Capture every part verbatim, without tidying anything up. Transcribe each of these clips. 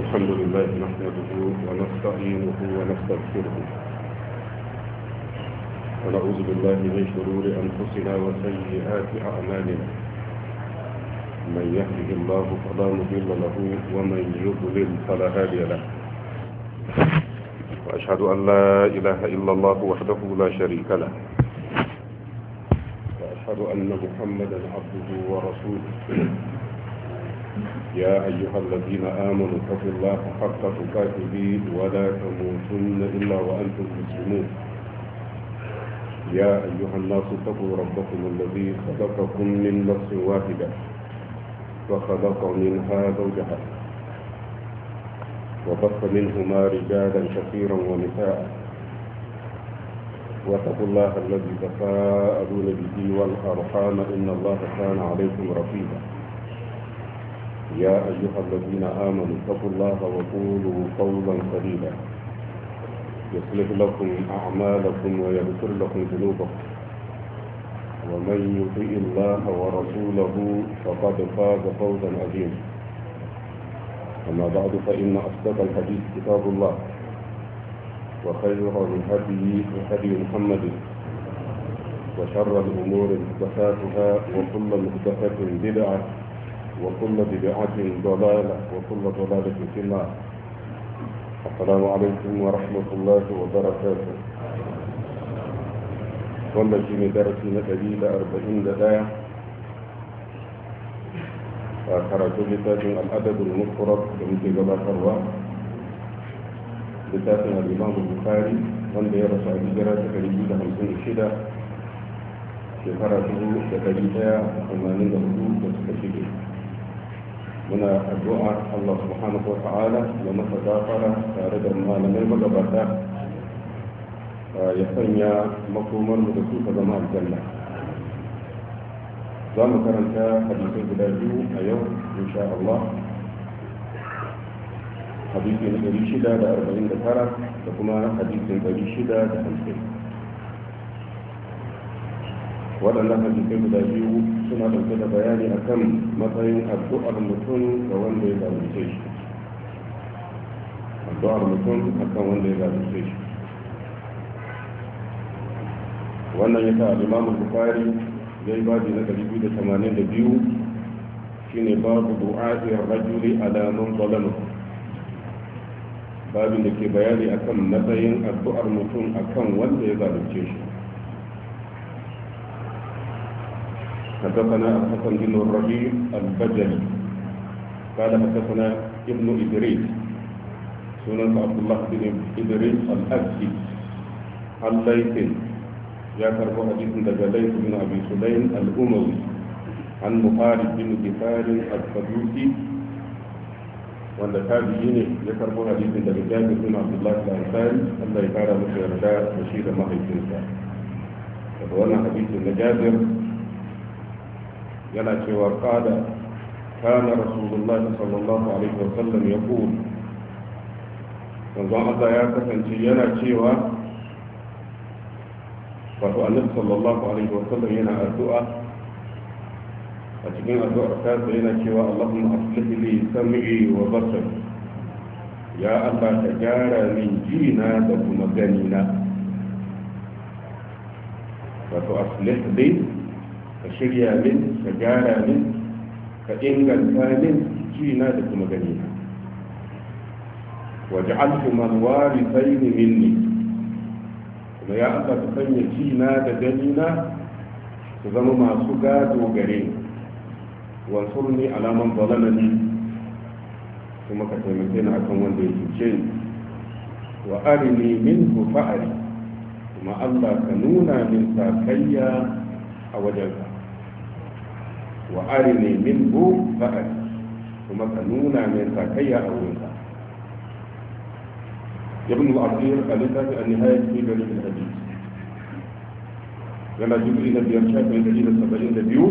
الحمد لله نحمده ونستعينه ونستغفره ونعوذ بالله من شرور أنفسنا وسيئات أعمالنا. من يهده الله فلا مضل له ومن يضلل فلا هادي له. وأشهد أن لا إله إلا الله وحده لا شريك له، وأشهد أن محمدا عبده ورسوله. يا أيها الذين آمنوا اتقوا الله حق تقاته ولا تموتن إلا وأنتم مسلمون. يا أيها الناس اتقوا ربكم الذي خلقكم من نفس واحدة وخلق منها زوجها وبث منهما رجالا كثيرا ونساء. واتقوا الله الذي تساءلون به والأرحام إن الله كان عليكم رقيبا. يا أيها الذين آمنوا اتقوا الله وقولوا قولا سديدا يصلح لكم أعمالكم ويغفر لكم ذنوبكم، ومن يطع الله ورسوله فقد فاز فوزا عظيما. أما بعد فإن أصدق الحديث كتاب الله، وخير الهدي هدي محمد، وشر الأمور محدثاتها وكل محدثة بدعة وكل بدعة ضلالة وكل ضلالة في النار. السلام عليكم ورحمة الله وبركاته. wannan shi ne darasi na ɗari da arba'in da ɗaya a karatun littafin al'adadul mufrad da muke gabatarwa, littafin al-imam bukhari wanda ya rasu a hijira ta ɗari biyu da hamsin da shida, shekara dubu da ɗari ɗaya da tamanin da hudu da suka shige. muna addu'a Allah subhanahu wa ta'ala ya masa gafara tare da malamai magabata, ya sanya makomar mu da su ka zama aljanna. za mu karanta hadisai guda biyu a yau insha Allah. hadisi na ɗari shida da arba'in da tara da kuma hadisin ɗari shida da hamsin. waɗannan hadisai guda biyu suna ɗauke da bayani akan matsayin addu'ar mutum ga wanda ya zalunce shi. addu'ar mutum akan wanda ya zalunce shi. wannan ya sa al-imam bukhari yayi babi na ɗari biyu da tamanin da biyu, shine babu du'a'i ar-rajuli ala man zalama. babin da ke bayani akan matsayin addu'ar mutum akan wanda ya zalunce shi. حدثنا الحسن بن الربيع البجلي قال حدثنا ابن إدريس سنن عبد الله بن إدريس الأبسي عن ليث يا كربو حديث ليث بن أبي سليم الأموي عن مخالد بن كفار السدوسي wanda tabi'i ne ya karbo hadisin daga Jabir bin Abdullah al-Ansari, Allah ya kara masa yarda da shi da mahaifinsa. daga wannan hadisin na Jabir yana cewa qala kana rasulullah sallallahu alaihi wa sallam yaqul, manzon Allah ya kasance yana cewa, wato annabi sallallahu alaihi wa sallam yana addu'a. a cikin addu'ar ta yana cewa Allahumma aslih li sam'i wa basari, ya Allah ka gyara min jina da kuma ganina. wato aslih li, ka shirya min, ka gyara min, ka inganta min jina da kuma ganina. waj'alhu man warithaini minni, kuma ya Allah ka sanya jina da ganina su zama masu gado gare ni. wansurni ala man zalamani, kuma ka taimake ni akan wanda ya cuce ni. wa arini minhu fa'ari, kuma Allah ka nuna min sakayya a wajenka. wa arini minhu fa'ari, kuma ka nuna min sakayya a wurinka. ibn al-asir al-littafi an-nihayat fi gharib al-hadith yana juz'i na biyar shafin ɗari da saba'in da biyu,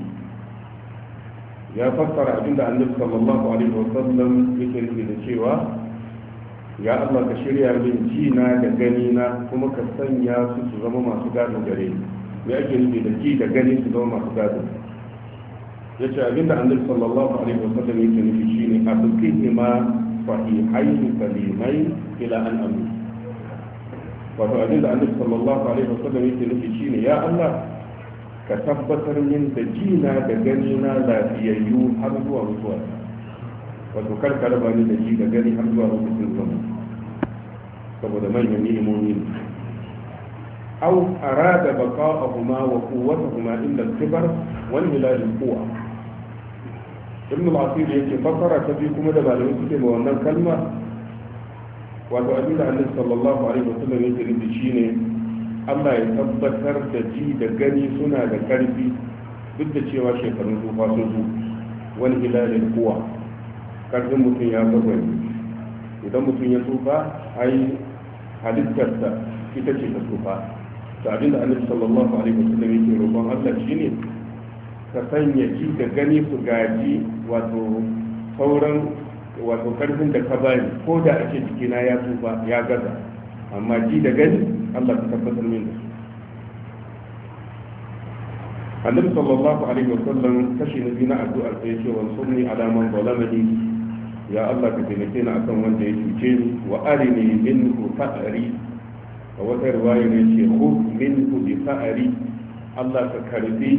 ya fassara abinda annabi sallallahu alaihi wa sallam yake nufi da cewa, ya Allah ka shirya min jina da ganina, kuma ka sanya su su zama masu gado gare ni. me ake nufi da ji da gani su zama masu gado? yace abinda annabi sallallahu alaihi wa sallam yake nufi shine abukihima sahihayn salimai ila an amu wato abin da annabi sallallahu alaihi wasallam yake nufi shine ya Allah ka tabbatar min da jina da gani na lafiyayyu har zuwa mutuwa wato kar ka raba ni da ji da gani har zuwa lokacin zama saboda manyan ni'imomi ne أو أراد بقاءهما وقوتهما إلا الكبر والملال القوة ابن العصير يجي فكر تبيكم هذا بعد يمكن وأن الكلمة وتؤدي عن النبي صلى الله عليه وسلم يجي لبشينه الله يتبتر تجي دقني سنة دقربي بدأ شيء وشيء فرنسو فاسوسو والملال القوة كرزم متن يا بغوي إذا متن يسوفا أي halittarsa ita ce ta tsufa da abin da annabi sallallahu alaihi wasallam yake roƙon Allah shine ka sanya ji da gani su gaji wato sauran wato karfin da ka bani ko da ake jikina ya tsufa ya gaza amma ji da gani Allah ka tabbatar min da su annabi sallallahu alaihi wasallam kashi na biyu na addu'ar sai ce wa sunni ala man zalamani ya Allah ka taimake ni akan wanda ya cuce ni wa arini minhu fa'ari a wata riwaya ne ce khudh minhu bi fa'ari Allah ka karbi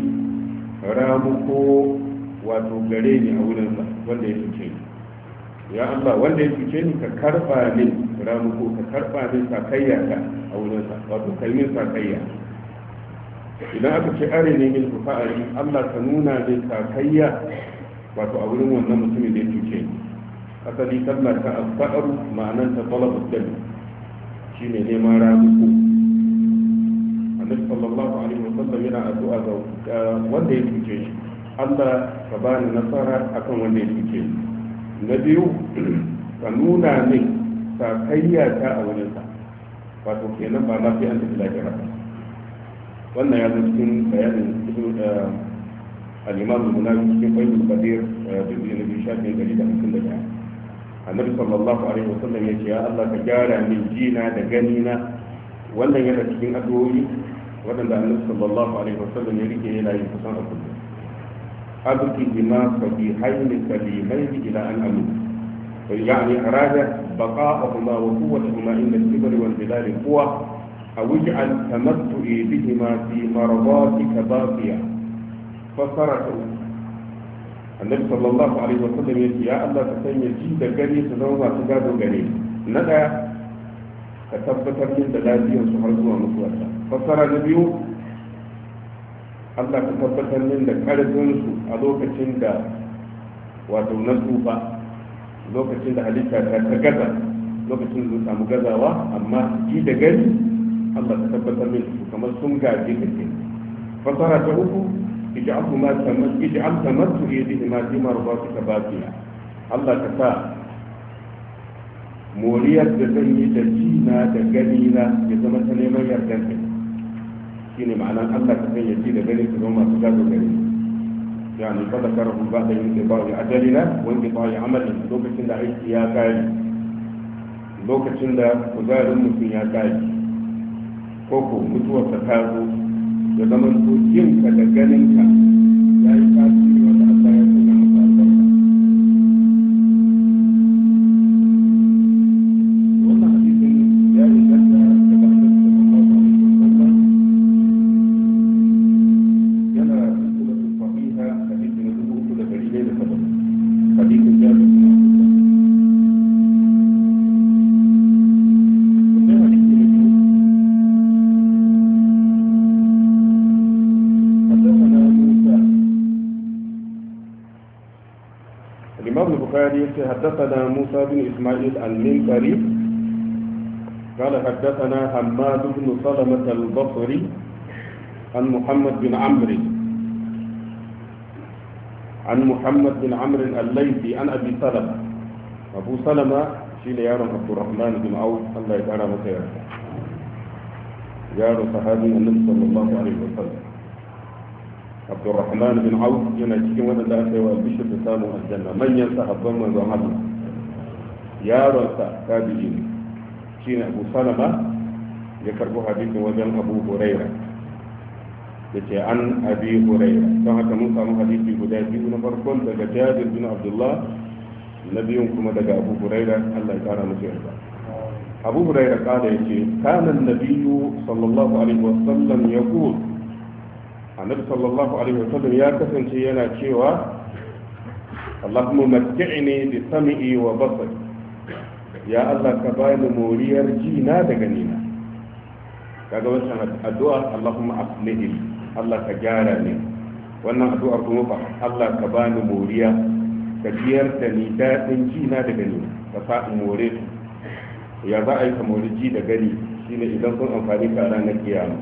ramuko wato gare ni a wurin sa wanda ya cuce ni ya Allah wanda ya cuce ni ka karba min ramuko ka karba min sakayya ka a wurin sa wato kalmin sakayya idan aka ce arini minhu fa'ari Allah ka nuna min sakayya wato a wurin wannan mutumin da ya cuce ni asali kalmar ta asfa'aru ma'anar ta talabu dal shi ne neman ramuku annabi sallallahu alaihi wasallam yana addu'a ga wanda ya cuce shi Allah ka bani nasara akan wanda ya cuce shi na biyu ka nuna min sakayya ta a wurin sa wato kenan ba ma sai an tafi lafiya wannan ya zo cikin bayanin al-imam al-munawi cikin faidul qadir da bi shafi gari da hamsin da ɗaya annabi sallallahu alaihi wasallam ya ce ya Allah ka gyara min jina da ganina wannan yana cikin addu'o'i waɗanda annabi sallallahu alaihi wasallam ya rike yana yin kusan a kullum abuki bima sabihain kalimain ila an amu يعني أراد بقاءهما وقوتهما عند الكبر والبلاد قوة أو اجعل تمتعي بهما في مرضاتك باقية فصرته annabi sallallahu alaihi wa sallam ya ce ya Allah ka sanya ji da gani su zama masu gado gare na daya ka tabbatar min da lafiyar su har zuwa mutuwarsa fassara na biyu Allah ka tabbatar min da karfin su a lokacin da wato na tsufa lokacin da halitta ta ta gaza lokacin da samu gazawa amma ji da gani Allah ka tabbatar min su kamar sun gaje kake fassara ta uku اجعل ما تمت اجعل تمت بهما في مرضاتك باقيا الله كفى moriyar da zan yi da jina da ganina ya zama ta neman yardar ka shi ne ma'anar Allah ka sanya ji da gani su zama masu gado gari yani fa da karahu ba da yin ba ya ajalina wanda ba ya amalin lokacin da aiki ya kare lokacin da kuzarin mutum ya kare ko ko mutuwarsa ta zo ya zama to jinka da ganinka ya yi tasiri wanda Allah ya sanya masa albarka wannan hadisin ya inganta daga Annabi sallallahu alaihi wasallam yana silsilatul sahiha hadisi na dubu uku da dari ɗaya da saba'in hadisin Jabir bin Abdullah البخاري حدثنا موسى بن اسماعيل المنقري قال حدثنا حماد بن سلمة البصري عن محمد بن عمرو عن محمد بن عمرو الليثي عن ابي سلمة ابو سلمة شيل يارم عبد الرحمن بن عوف الله تعالى خيرا يارم صحابي النبي صلى الله عليه وسلم عبد الرحمن بن عوف yana cikin waɗanda aka yi wa bishir da samun aljanna manyan sahabban manzon Allah yaronsa tabi'i ne shine Abu Salama ya karbo hadisin wajen Abu Huraira yace an Abi Huraira don haka mun samu hadisi guda biyu na farkon daga Jabir bin Abdullah na biyun kuma daga Abu Hurairah Allah ya kara masa yarda Abu Hurairah kada yace kana an-nabiyyu sallallahu alaihi wasallam yaqul annabi sallallahu alaihi wasallam ya kasance yana cewa Allahumma matti'ni bi sam'i wa basari ya Allah ka bani moriyar jina da ganina kaga wannan addu'a Allahumma aslih Allah ka gyara ni wannan addu'ar kuma fa Allah ka bani moriya ka jiyar da ni dadin jina da ganina ka sa in more su ya za a yi ka mori ji da gani shine idan sun amfani ka ranar kiyama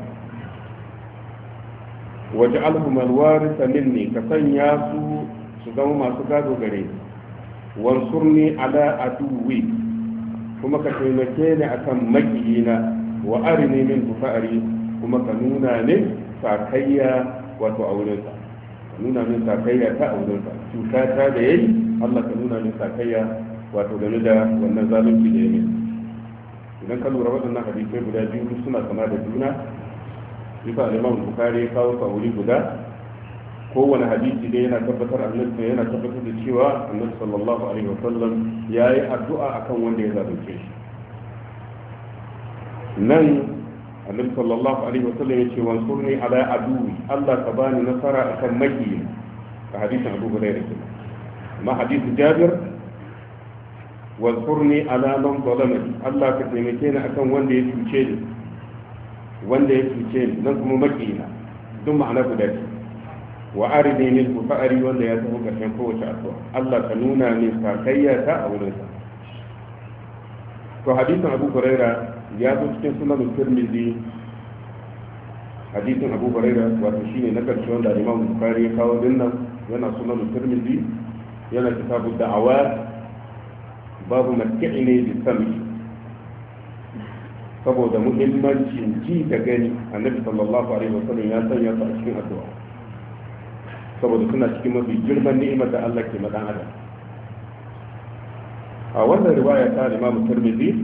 waj'alhum alwarisa minni ka sanya su su zama masu gado gare ni wansurni ala aduwi kuma ka taimake ni akan makiyina wa arini min fa'ari kuma ka nuna ne sakayya wato aurensa ka nuna min sakayya ta aurensa cuta ta da yayi Allah ka nuna min sakayya wato game da wannan zalunci da yayi idan ka lura waɗannan hadisai guda biyu suna kama da juna bisa Imam Bukhari ya kawo sa wuri guda kowane hadisi dai yana tabbatar annabi yana tabbatar da cewa annabi sallallahu alaihi wasallam yayi addu'a akan wanda ya zalunce shi nan annabi sallallahu alaihi wasallam yace wansurni ala aduwi Allah ka bani nasara akan maki a hadisin Abu Hurairah amma hadisin Jabir wansurni ala man zalamani Allah ka taimake ni akan wanda ya cuce ni wanda ya cuce ni nan kuma maki na duk ma'ana guda ce wa arini min fa'ari wanda ya tafi karshen kowace addu'a Allah ka nuna min sakayya ta a wurin sa to hadisin Abu Hurairah ya zo cikin sunan Tirmidhi hadisin Abu Hurairah wato shine na karshe wanda Imam Bukhari ya kawo dinnan yana sunan Tirmidhi yana kitabu da'awat babu matki'ni bi sami saboda muhimmancin ji da gani annabi sallallahu alaihi wasallam ya sanya su a cikin addu'a saboda suna cikin mafi girman ni'imar da Allah ke madan adam a wannan riwaya ta Imam Tirmidhi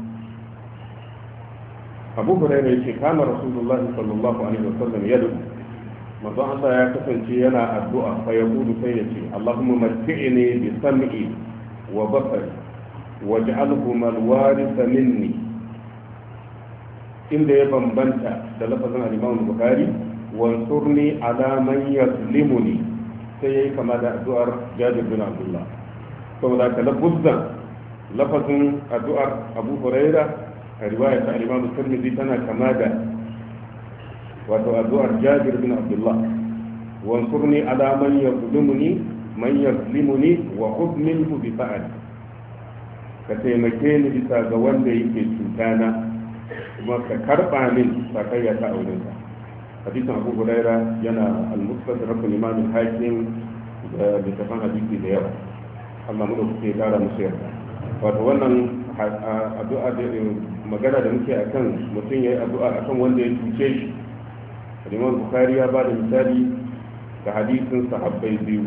Abu Hurairah yace kana Rasulullah sallallahu alaihi wasallam yadu manzo Allah ya kasance yana addu'a fa yaqulu sai yace Allahumma matti'ni bi sam'i wa basari waj'alhuma al-waritha minni inda ya bambanta da lafazin al-Imam Bukhari wansurni ala man yazlimuni sai yayi kama da addu'ar Jabir bin Abdullah saboda ka lafuzan lafazin addu'ar Abu Hurairah a riwayar ta Imam Tirmidhi tana kama da wato addu'ar Jabir bin Abdullah wansurni ala man yazlimuni man yazlimuni wa khudh minhu bi fa'ali ka taimake ni bisa ga wanda yake cutana kuma ka karba min sakayya ta aurensa hadisin Abu Huraira yana al-Mustadrak al-Imam al-Hakim da littafin hadisi da yawa Allah mu da kuke kara musu yarda wato wannan addu'a da magana da muke akan mutum yayi addu'a akan wanda ya cuce shi Imam Bukhari ya ba da misali da hadisin sahabbai biyu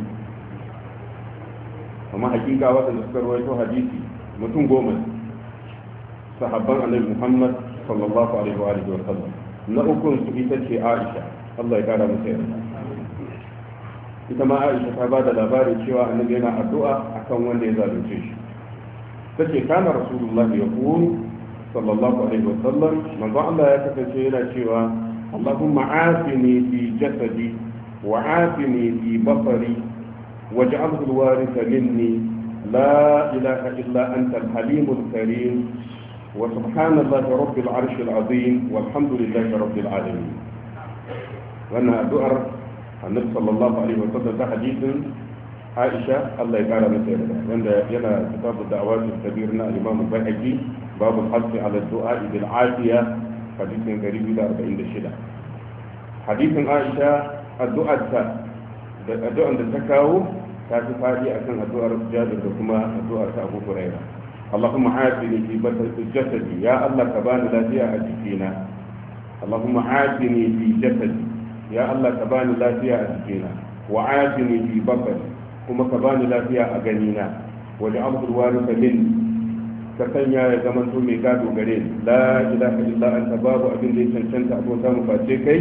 amma hakika waɗanda suka rawaito hadisi mutum goma sahabban Annabi Muhammad sallallahu alaihi wa alihi wa sallam na ukun su ita ce Aisha Allah ya kara mata yarda ita ma Aisha ta ba da labarin cewa Annabi yana addu'a akan wanda ya zalunce shi tace kana Rasulullahi yaqulu sallallahu alaihi wa sallam manzo Allah ya kasance yana cewa Allahumma afini fi jasadi wa afini fi basari waj'alhu al-waritha minni la ilaha illa anta al-halim al-karim وسبحان الله رب العرش العظيم والحمد لله رب العالمين وانا ادعر النبي صلى الله عليه وسلم ده حديث عائشة الله يقال مثلا وانا ينا كتاب الدعوات الكبيرنا الامام البيهقي باب الحث على الدعاء بالعافية حديث قريب الى أربعين شدة حديث عائشة الدعاء الدعاء التكاو كانت فادي أكن الدعاء جابر وكما الدعاء أبو هريرة اللهم عافني في جسدي يا الله كباني لا فيها أجفينا اللهم عافني في جسدي يا الله كباني لا فيها أجفينا وعافني في بصري كما كباني لا فيها أغنينا واجعله الوارث مني كسنيا يا زمن تومي قادو غرين لا إله إلا أنت باب أبن لي سنسنت أبو سامو فاتشيكي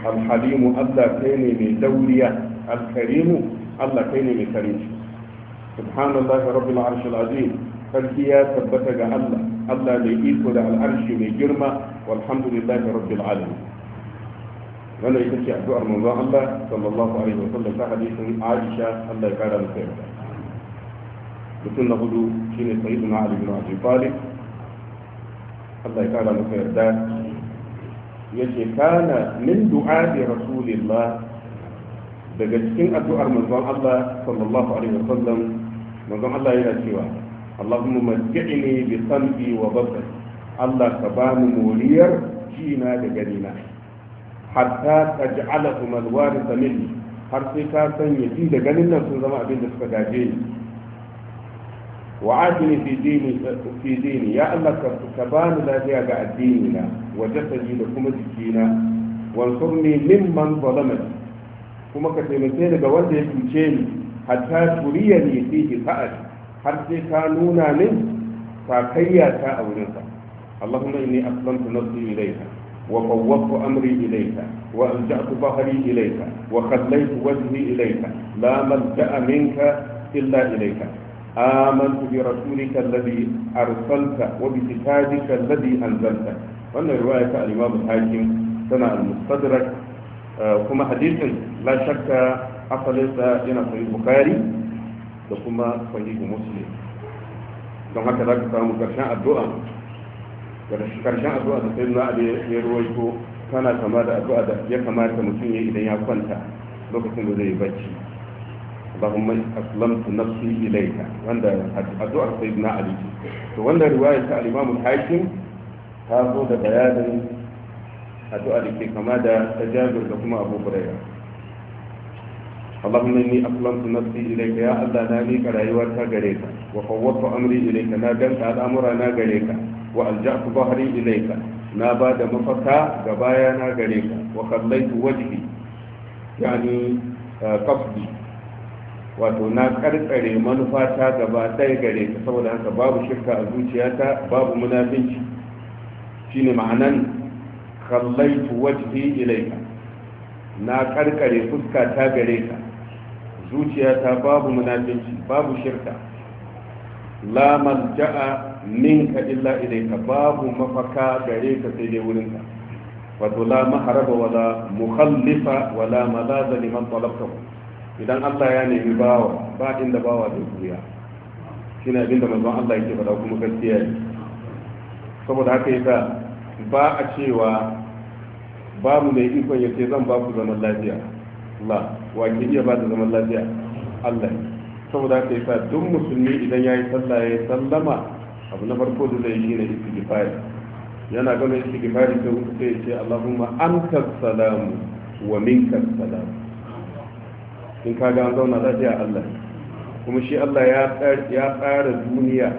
الحليم الله كيني من دوريا الكريم الله كيني من كريم subhanallahi rabbil arshil azim sarki ya tabbata ga Allah Allah mai iko da al'arshi mai girma walhamdulillahi rabbil alamin. wannan ita ce addu'ar manzon Allah sallallahu alaihi wasallam ta hadisin Aisha Allah ya kara masa yarda. mutum na hudu shine sayyidina Ali bin Abi Talib Allah ya kara masa yarda yace kana min du'a'i rasulillah daga cikin addu'ar manzon Allah sallallahu alaihi wasallam manzon Allah yana cewa Allahumma matti'ni bi sam'i wa basari Allah ka bani moriyar jina da ganina hatta taj'alahu alwarisa minni har sai ka sanya ji da ganin nan sun zama abin da suka gaje ni wa ajini fi dini fi dini ya Allah ka bani lafiya ga addini na wa jasadi da kuma jikina wansurni mimman zalamani kuma ka taimake ni ga wanda ya cuce ni hatta turiyani fihi sa'ad har sai ka nuna min sakayya ta a wurinsa. Allahumma inni aslamtu nafsi ilayka wa fawwadtu amri ilayka wa alja'tu bahri ilayka wa khallaytu wajhi ilayka la malja'a minka illa ilayka amantu bi rasulika alladhi arsalta wa bi kitabika alladhi anzalta. wannan riwaya ta al-Imam al-Hakim tana al-Mustadrak kuma hadisin la shakka asalinsa yana sahih Bukhari da kuma sahihu Muslim. don haka za ka samu karshen addu'a karshen addu'a da sayyidina Ali ya ruwaito tana kama da addu'a da ya kamata mutum ya idan ya kwanta lokacin da zai bacci. Allahumma aslamtu nafsi ilayka wanda addu'ar sayyidina Ali to wanda riwaya ta al-Imam al-Hakim ta zo da bayanin addu'a da ke kama da ta Jabir da kuma Abu Hurairah. اللهم إني أسلمت نفسي إليك يا الله ناميك رأيواتها غريكا وفوضت أمري إليك نادمت الأمر أنا غريكا وألجأت ظهري إليك ناباد مفكا غبايانا غريكا وخليت وجهي يعني قصدي wato na karkare manufata gaba ɗaya gare ka saboda haka babu shirka a zuciyata babu munafinci shine ma'anan khallaitu wajhi ilayka na karkare fuska ta gare ka zuciyata babu munafinci babu shirka la malja'a minka illa ilayka babu mafaka gare ka sai dai wurinka wato la maharaba wala mukhallifa wala malaza liman talabtahu idan Allah ya nemi bawa ba inda bawa zai kuya shine abinda manzon Allah yake faɗa kuma gaskiya ne saboda haka yasa ba a cewa babu mai ikon yace zan ba ku zaman lafiya Allah wa ke iya ba da zaman lafiya Allah saboda haka yasa duk musulmi idan yayi sallah ya sallama abu na farko da zai yi ne istighfari yana gama istighfari sai ku sai ce Allahumma anta salamu wa minka salam in ka ga an zauna lafiya Allah kuma shi Allah ya ya tsara duniya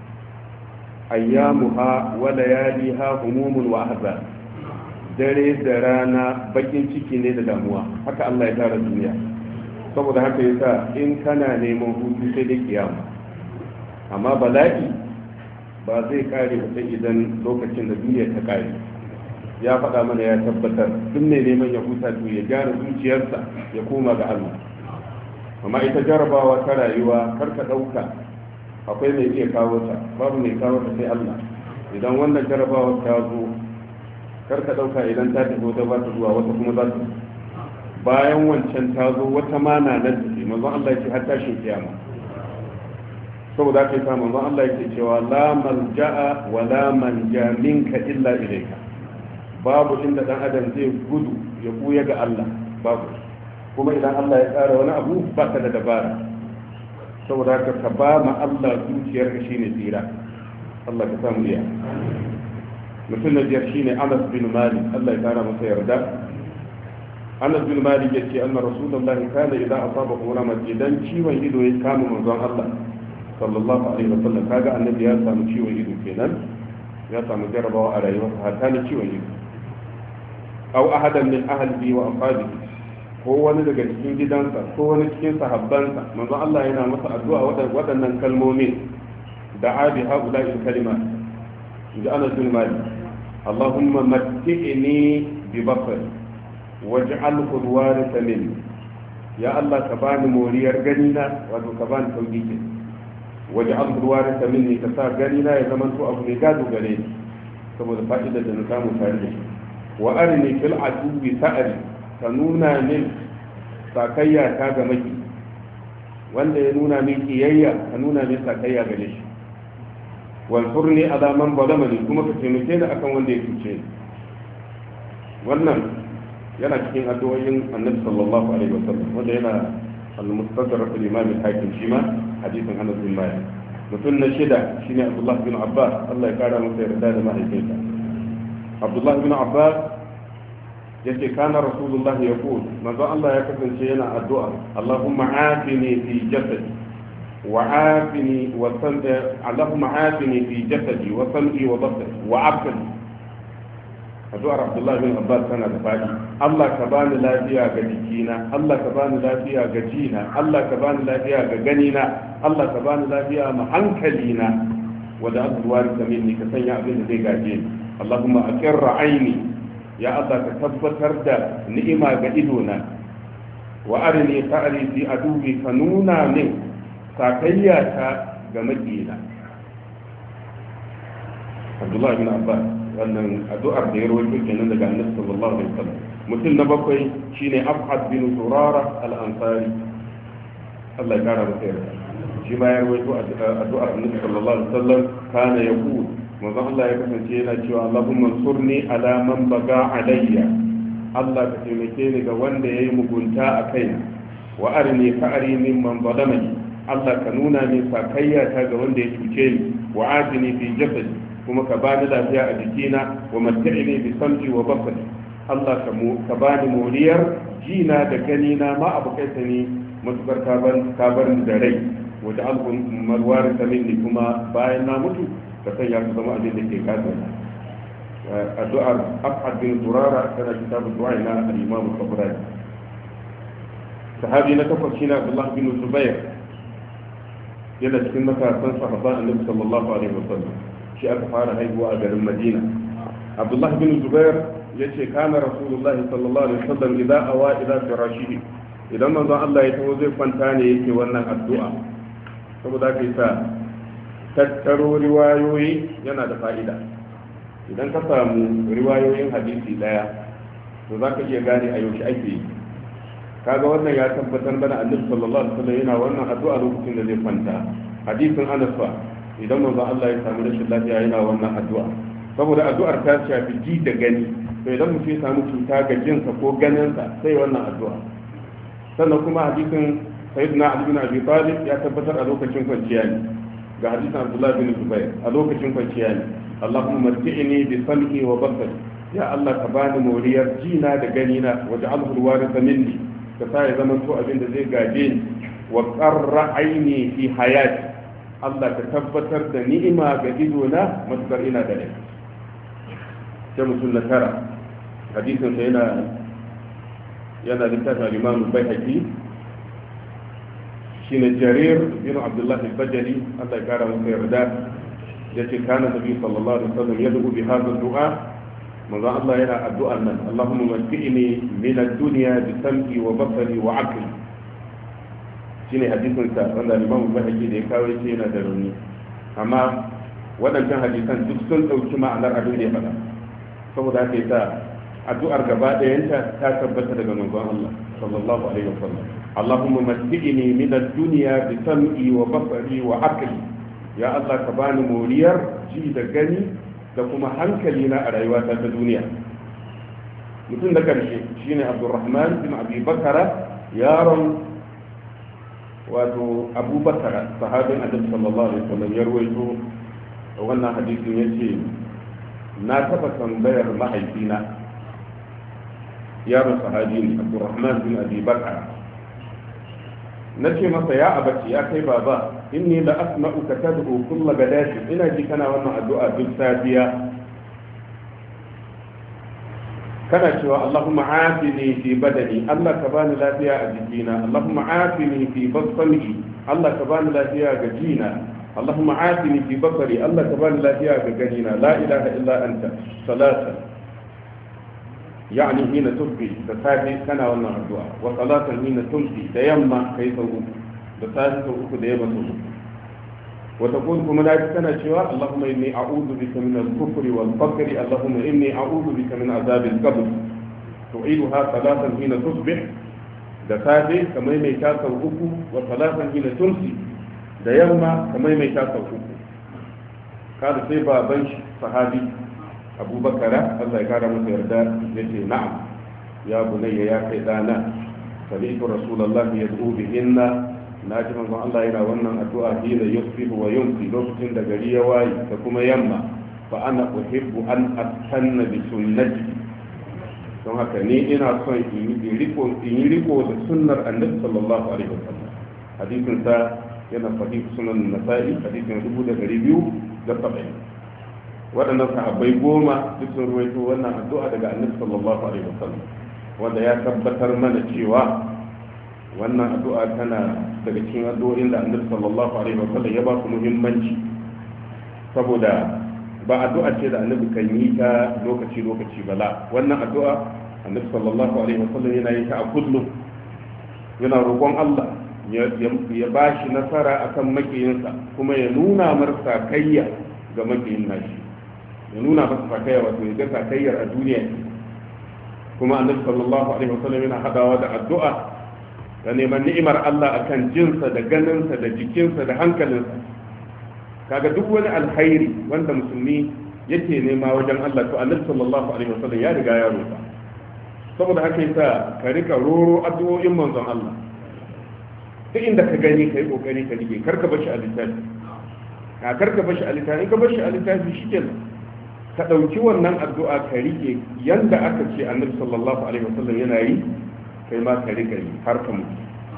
ayyamuha wa layaliha humumun wa ahzan dare da rana bakin ciki ne da damuwa haka Allah ya tara duniya saboda haka yasa in kana neman hutu sai da kiyama amma bala'i ba zai kare ba sai idan lokacin da duniya ta kare ya faɗa mana ya tabbatar duk ne neman ya huta to ya gyara zuciyarsa ya koma ga Allah amma ita jarabawa ta rayuwa kar ka ɗauka akwai mai iya kawo ta babu mai kawo ta sai Allah idan wannan jarabawa ta zo kar ka dauka idan ta tafi wata ba ta zuwa wata kuma za ta bayan wancan ta zo wata ma na nan tafi manzon Allah yake har tashin kiyama saboda haka yasa manzon Allah yake cewa la malja'a wa la manja minka illa ilayka babu inda dan adam zai gudu ya buya ga Allah babu kuma idan Allah ya tsara wani abu ba ka da dabara saboda haka ka ba ma Allah zuciyar ka shine tsira Allah ka samu iya mutum na biyar shine Anas bin Malik Allah ya kara masa yarda Anas bin Malik yace anna Rasulullah kana idan asaba umrama idan ciwon ido ya kama manzon Allah sallallahu alaihi wasallam kaga annabi ya samu ciwon ido kenan ya samu jarabawa a rayuwarsa hatta ne ciwon ido aw ahadan min ahlihi wa ashabihi ko wani daga cikin gidansa ko wani cikin sahabbansa manzon Allah yana masa addu'a waɗannan kalmomin da abi haula'il kalimat da Anas bin Malik Allahumma matti'ni bi basari waj'alhu alwaritha minni ya Allah ka bani moriyar ganina wato ka bani sauki waj'al alwaritha minni ka sa gani na ya zama to abu mai gado gare ni saboda fa'idar da na samu tare da shi wa arini fil aduwi sa'ari ka nuna min sakayya ta ga maki wanda ya nuna min kiyayya ka nuna min sakayya gare shi wansurni ala man zalamani kuma ka taimake ni akan wanda ya cuce ni wannan yana cikin addu'o'in annabi sallallahu alaihi wasallam wanda yana al-mustadrak al-imam al-hakim shi ma hadisin Anas bin Malik mutum na shida shine Abdullah bin Abbas Allah ya kara masa yarda da mahaifinsa Abdullah bin Abbas yace kana rasulullah yaqul manzo Allah ya kasance yana addu'a Allahumma afini fi jasadi وعافني وسمعي اللهم عافني في جسدي وسمعي وبصري وعقلي addu'ar Abdullah bin Abbas tana da fadi Allah ka bani lafiya ga jikina Allah ka bani lafiya ga jina Allah ka bani lafiya ga ganina Allah ka bani lafiya ma hankalina wanda azwari ka minni ka sanya abin da zai gaje ni Allahumma aqirra aini ya Allah ka tabbatar da ni'ima ga idona wa arini fa'ali fi adubi ka nuna min sakayya ta ga makina Abdullah bin Abbas wannan addu'ar da ya rawaito kenan daga Annabi sallallahu alaihi wasallam mutum na bakwai shine Afhad bin Surara al-Ansari Allah ya kara masa yarda shi ma ya rawaito addu'ar Annabi sallallahu alaihi wasallam kana yaqul manzo Allah ya kasance yana cewa Allahumma surni ala man baga alayya Allah ka taimake ni ga wanda yayi mugunta a kaina wa arini fa'ari mimman zalamani Allah ka nuna min sakayya ta ga wanda ya cuce ni wa afini fi jasadi kuma ka bani lafiya a jikina wa matta'ini bi sam'i wa basari Allah ka mu ka bani moriyar jina da ganina ma abu kai ni matukar ka ban ka bar ni da rai wa ja'alhu marwarisa minni kuma bayan na mutu ka sanya su zama abin da ke kasa addu'ar Afhad bin Durara tana kitabu du'a na al-Imam al-Tabrani sahabi na takwas shine Abdullah bin Zubair yana cikin matasan sahabban Annabi sallallahu alaihi wasallam shi aka fara haihuwa a garin Madina Abdullah bin Zubair yace kana Rasulullah sallallahu alaihi wasallam idan awa ila firashihi idan manzon Allah ya taho zai kwanta ne yake wannan addu'a saboda kai sa tattaro riwayoyi yana da fa'ida idan ka samu riwayoyin hadisi daya to zaka iya gane a yaushe ake yi kaga wannan ya tabbatar bana Annabi sallallahu alaihi wasallam yana wannan addu'a lokacin da zai kwanta hadisin Anas fa idan manzo Allah ya samu rashin lafiya yana wannan addu'a saboda addu'ar ta shafi ji da gani to idan mutum ya samu cuta ga jinsa ko ganinsa sai wannan addu'a sannan kuma hadisin sayyidina Ali bin Abi Talib ya tabbatar a lokacin kwanciya ne ga hadisin Abdullah bin Zubair a lokacin kwanciya ne Allahumma matti'ni bi sam'i wa basari ya Allah ka bani moriyar jina da ganina waj'alhu alwaritha minni ka sa ya zama to abin da zai gaje ni wa qarra aini fi hayati Allah ka tabbatar da ni'ima ga idona matukar ina da rai sai mutum na tara hadisin sa yana yana littafin al-Imam al-Baihaqi shine Jarir bin Abdullah al-Bajali Allah ya kara masa yarda yace kana Nabi sallallahu alaihi wasallam yad'u bi hadha ad-du'a manzo Allah yana addu'an nan Allahumma matti'ni min ad-dunya bi sam'i wa basari wa 'aqli shine hadisin sa wanda Imam Bukhari da ya kawo shi yana da rauni amma wadannan hadisan duk sun dauki ma'anar abin da ya faɗa saboda haka yasa addu'ar gaba ɗayanta ta tabbata daga manzon Allah sallallahu alaihi wasallam Allahumma matti'ni min ad-dunya bi sam'i wa basari wa 'aqli ya Allah ka bani moriyar ji da gani da kuma hankali na a rayuwata ta duniya mutum da karshe shine Abdurrahman bin Abi Bakara yaron wato Abu Bakara sahabin Annabi sallallahu alaihi wasallam ya ruwaito wannan hadisin yace na taba tambayar mahaifina yaron sahabi ne Abdurrahman bin Abi Bakara nace masa ya abaci ya kai baba inni la asma'uka tad'u kull gadati ina ji kana wannan addu'a duk safiya kana cewa Allahumma afini fi badani Allah ka bani lafiya a jikina Allahumma afini fi basari Allah ka bani lafiya ga jina Allahumma afini fi basari Allah ka bani lafiya ga ganina la ilaha illa anta salatan يعني حين تبكي بسافي كان وانا الدعاء وصلاة حين تمسي ديما كي توقف بسافي توقف ديما توقف wata kun kuma na ji tana cewa Allahumma inni a'udhu bika min al-kufri wal faqri Allahumma inni a'udhu bika min azab al-qabr tu'iduha thalathan hina tusbih da safe kamar mai ta sau uku wa thalathan hina tumsi da yamma kamar mai ta sau uku. kada sai baban shi sahabi abubakara Allah ya kara masa yarda yace na'am ya bunayya ya kai dana sami'tu rasulullahi yad'u bihinna na ji manzon Allah yana wannan addu'a hina yusbihu wa yumsi lokacin da gari ya waye da kuma yamma fa ana uhibbu an astanna bi sunnati don haka ni ina son in yi riko in yi riko da sunnar annabi sallallahu alaihi wasallam hadisin sa yana sahih sunan nasa'i hadisin dubu da dari biyu da saba'in waɗannan sahabbai goma duk sun ruwaito wannan addu'a daga annabi sallallahu alaihi wasallam wanda ya tabbatar mana cewa wannan addu'a tana daga cikin addu'o'in da annabi sallallahu alaihi wasallam ya ba su muhimmanci saboda ba addu'a ce da annabi kan yi ta lokaci lokaci bala wannan addu'a annabi sallallahu alaihi wasallam yana yin ta a kullum yana roƙon Allah ya ba shi nasara akan makiyinsa kuma ya nuna marsa kayya ga makiyin nashi ya nuna masa sakayya wato ya ga sakayyar a duniya kuma annabi sallallahu alaihi wasallam yana hadawa da addu'a da neman ni'imar Allah akan jinsa da ganinsa da jikinsa da hankalinsa kaga duk wani alkhairi wanda musulmi yake nema wajen Allah to annabi sallallahu alaihi wasallam ya riga ya roƙa saboda haka yasa ka rika roro addu'o'in manzon Allah duk inda ka gani kai kokari ka rike karka bashi a littafi ka karka bashi a littafi ka bashi a littafi shikenan ka dauki wannan addu'a ka rike yanda aka ce annabi sallallahu alaihi wasallam yana yi kai ma ka rika yi har ka mutu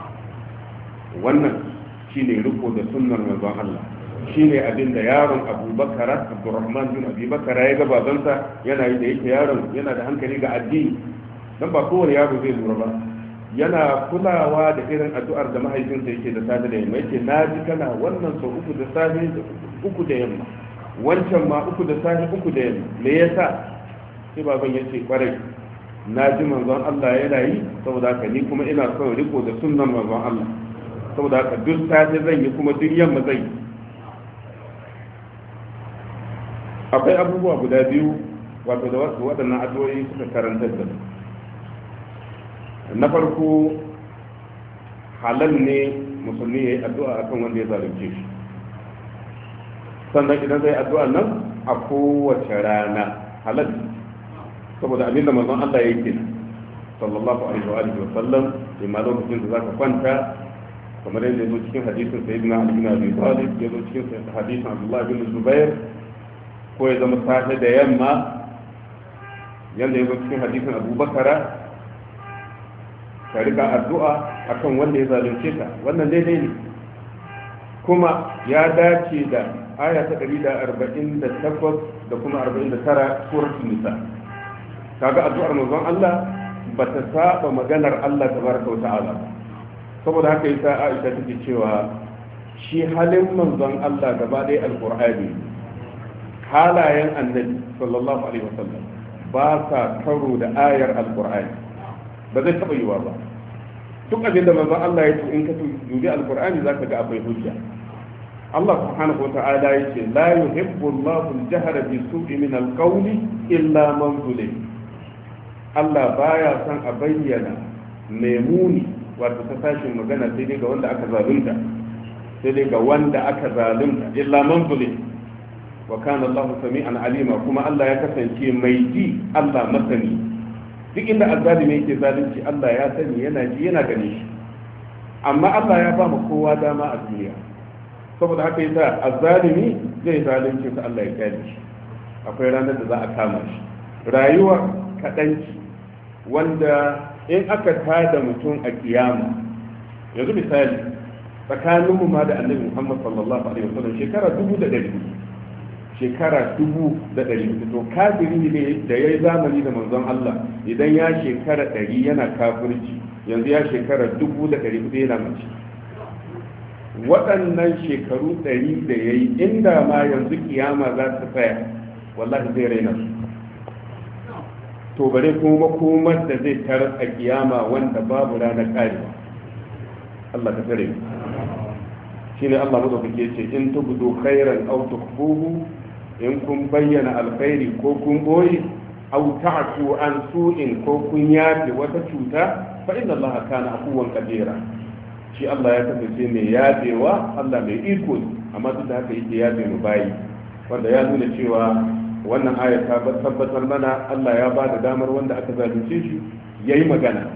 wannan shine riko da sunnar manzon Allah shine abin da yaron Abubakar Abdurrahman bin Abi Bakar ya ga babansa yana yi da yake yaron yana da hankali ga addini dan ba kowane yaro zai lura ba yana kulawa da irin addu'ar da mahaifinsa yake da safe da yamma yake naji kana wannan sau uku da safe uku da yamma wancan ma uku da safe uku da yamma me yasa sai baban yace kwarai na ji manzon Allah yana yi saboda haka ni kuma ina son riko da sunnan manzon Allah saboda haka duk safe zan yi kuma duk yamma zan yi akwai abubuwa guda biyu wato da wasu waɗannan addu'o'i suka karanta da na farko halal ne musulmi ya yi addu'a akan wanda ya zalunce shi sannan idan zai addu'a nan a kowace rana halal saboda abinda manzon Allah ya yi sallallahu alaihi wa alihi wa sallam imma lokacin da zaka kwanta kamar yadda yazo cikin hadisin sayyidina Ali bin Abi Talib yazo cikin hadisin Abdullah bin Zubair ko ya zama safe da yamma yanda yazo cikin hadisin Abu Bakara ka rika addu'a akan wanda ya zalunce ka wannan daidai ne kuma ya dace da aya ta ɗari arba'in da takwas da kuma arba'in da tara suratul nisa kaga addu'ar manzon Allah bata saba maganar Allah tabaraka wa ta'ala saboda haka yasa Aisha take cewa shi halin manzon Allah gaba ɗaya alqur'ani halayen annabi sallallahu alaihi wasallam ba sa karo da ayar alqur'ani ba zai taba yiwa ba duk abinda manzon Allah ya ce in ka dubi alqur'ani zaka ga akwai hujja Allah subhanahu wa ta'ala yace la yuhibbu Allahu al-jahra bi su'i min al-qawli illa man zulim Allah baya son a bayyana memuni wato ta sashin magana sai dai ga wanda aka zalunta sai dai ga wanda aka zalunta illa man zulim wa kana Allahu sami'an alima kuma Allah ya kasance mai ji Allah masani duk inda azzalimi yake zalunci Allah ya sani yana ji yana gani shi amma Allah ya ba mu kowa dama a duniya saboda haka yasa azzalimi zai zalunci sa Allah ya kare shi akwai ranar da za a kama shi rayuwa kadanci wanda in aka tada mutum a kiyama yanzu misali tsakaninmu ma da annabi Muhammad sallallahu alaihi wasallam shekara dubu da ɗari shekara dubu da ɗari to kafiri ne da ya yi zamani da manzon Allah idan ya shekara ɗari yana kafirci yanzu ya shekara dubu da ɗari hudu yana mace waɗannan shekaru ɗari da ya yi inda ma yanzu kiyama za ta tsaya wallahi zai raina su to bare kuma komar da zai tarar a kiyama wanda babu ranar ƙarewa Allah ta tare shine Allah madaukake ce in tubdu khairan aw tukhfuhu in kun bayyana alkhairi ko kun boye aw ta'fu an su'in ko kun yafe wata cuta fa inna Allah kana afuwan qadira shi Allah ya kasance mai yafewa Allah mai iko amma duk da haka yake yafe mu bayi wanda ya nuna cewa wannan ayar ta tabbatar mana Allah ya ba da damar wanda aka zalunce shi yayi magana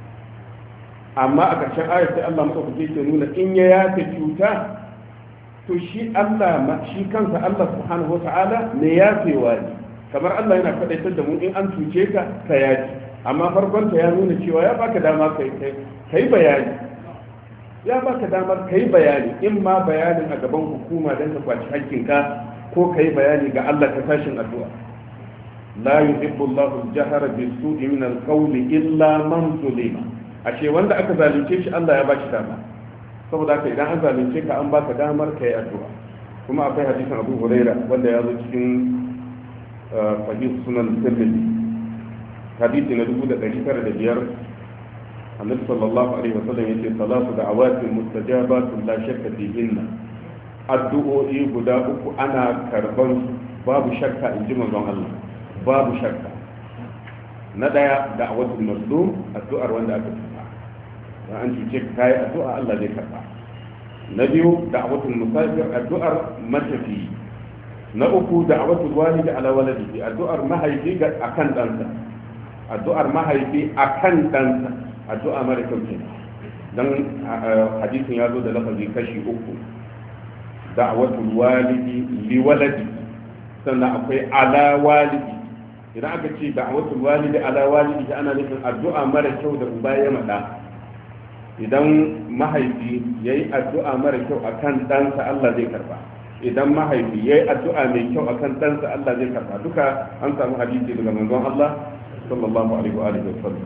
amma a ƙarshen ayar sai Allah madaukake ke nuna in ya yafe cuta to shi Allah shi kansa Allah subhanahu wata'ala ne yafewa ne kamar Allah yana faɗaitar da mu in an cuce ka ka yaji amma farkon ta ya nuna cewa ya baka dama kai kai bayani ya baka damar kai bayani in ma bayanin a gaban hukuma don ka kwaci hakkinka ko kai bayani ga Allah ta tashin addu'a la yuhibbu Allahu al-jahra bis-su'i min al-qawli illa man zulima ashe wanda aka zalunce shi Allah ya bashi dama saboda haka idan an zalunce ka an baka damar kai addu'a kuma akwai hadisin Abu Huraira wanda ya zo cikin sahih sunan Tirmidhi hadisi na dubu da ɗari tara da biyar annabi sallallahu alaihi wasallam yace salatu da'awatin mustajabatun la shakka fihinna addu'o'i guda uku ana karban babu shakka in ji manzon Allah babu shakka na daya da'awatul mazlum addu'ar wanda aka tuka dan an cuce ka kai addu'a Allah zai karba na biyu da'awatul musafir addu'ar matafi na uku da'awatul walidi ala waladihi addu'ar mahaifi ga akan dansa addu'ar mahaifi akan dansa addu'a mara kyau ce dan hadisin ya zo da lafazi kashi uku da'awatul walidi li waladi sannan akwai ala walidi idan aka ce da'awatul walidi ala walidi ana nufin addu'a mara kyau da uba ya mada idan mahaifi yayi addu'a mara kyau akan ɗansa Allah zai karba idan mahaifi yayi addu'a mai kyau akan ɗansa Allah zai karba duka an samu hadisi daga manzon Allah sallallahu alaihi wa alihi wasallam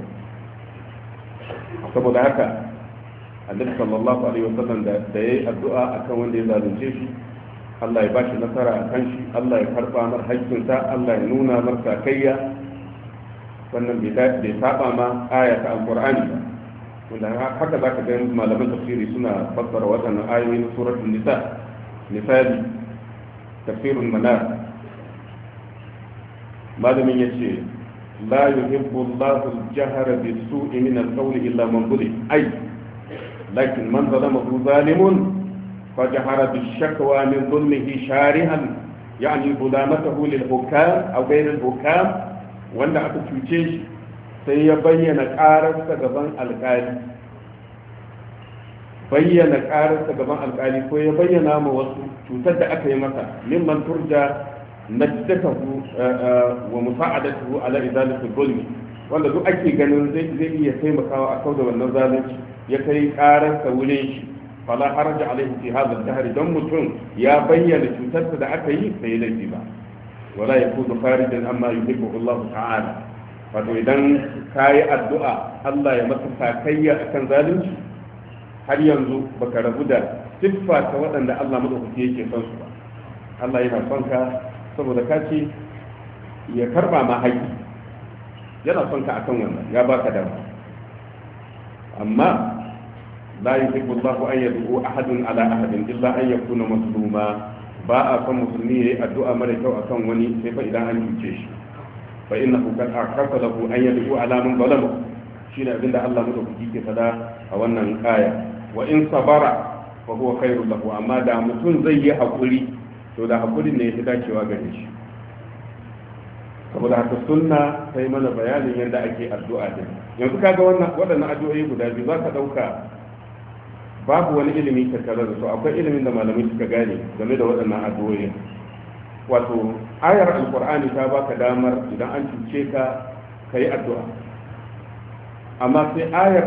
saboda haka annabi sallallahu alaihi wasallam da yayi addu'a akan wanda ya zalunce shi Allah ya bashi nasara akan shi Allah ya karba mar haƙƙinsa Allah ya nuna mar sakayya wannan bai saba ma aya ta alqur'ani ba wanda haka zaka ga malaman tafsiri suna fassara waɗannan ayoyi na suratul nisa misali tafsirul manar malamin yace لا يحب الله الجهر بالسوء من القول إلا من ظلم أي لكن من ظلمه ظالم فجهر بالشكوى من ظلمه شارها يعني ظلامته للحكام أو غير الحكام وأن أتوشيش سيبين كارثة gaban alƙali bayyana ƙararsa gaban alƙali ko ya bayyana ma wasu cutar da aka yi masa mimman turja najdatahu wa musa'adatuhu ala izalati dhulmi wanda duk ake ganin zai zai iya taimakawa a kauda wannan zalunci ya kai karar sa wurin shi fala haraja alaihi fi hadha al-dahr dan mutum ya bayyana cutarsa da aka yi sai laifi ba wala yakunu kharijan amma yuhibbu Allah ta'ala wato idan kai addu'a Allah ya maka sakayya akan zalunci har yanzu baka rabu da siffa ta waɗanda Allah madaukaki yake son su ba Allah yana son ka saboda ka ce ya karba ma haƙi yana son ka akan wannan ya baka dama amma la yuhibbu Allahu an yad'u ahadun ala ahadin illa an yakuna mazluma ba a son musulmi yayi addu'a mara kyau akan wani sai fa idan an cuce shi fa innahu qad aqasa lahu an yad'u ala man zalama shine abinda Allah madaukaki ke fada a wannan aya wa in sabara fa huwa khairul lahu amma da mutum zai yi hakuri to da hakurin ne ya fi dacewa gare shi saboda haka sunna sai mana bayanin yadda ake addu'a din yanzu kaga wannan waɗannan addu'o'i guda biyu za ka ɗauka babu wani ilimi tattare da su akwai ilimin da malamai suka gane game da waɗannan addu'o'i wato ayar alqur'ani ta baka damar idan an cuce ka kai addu'a amma sai ayar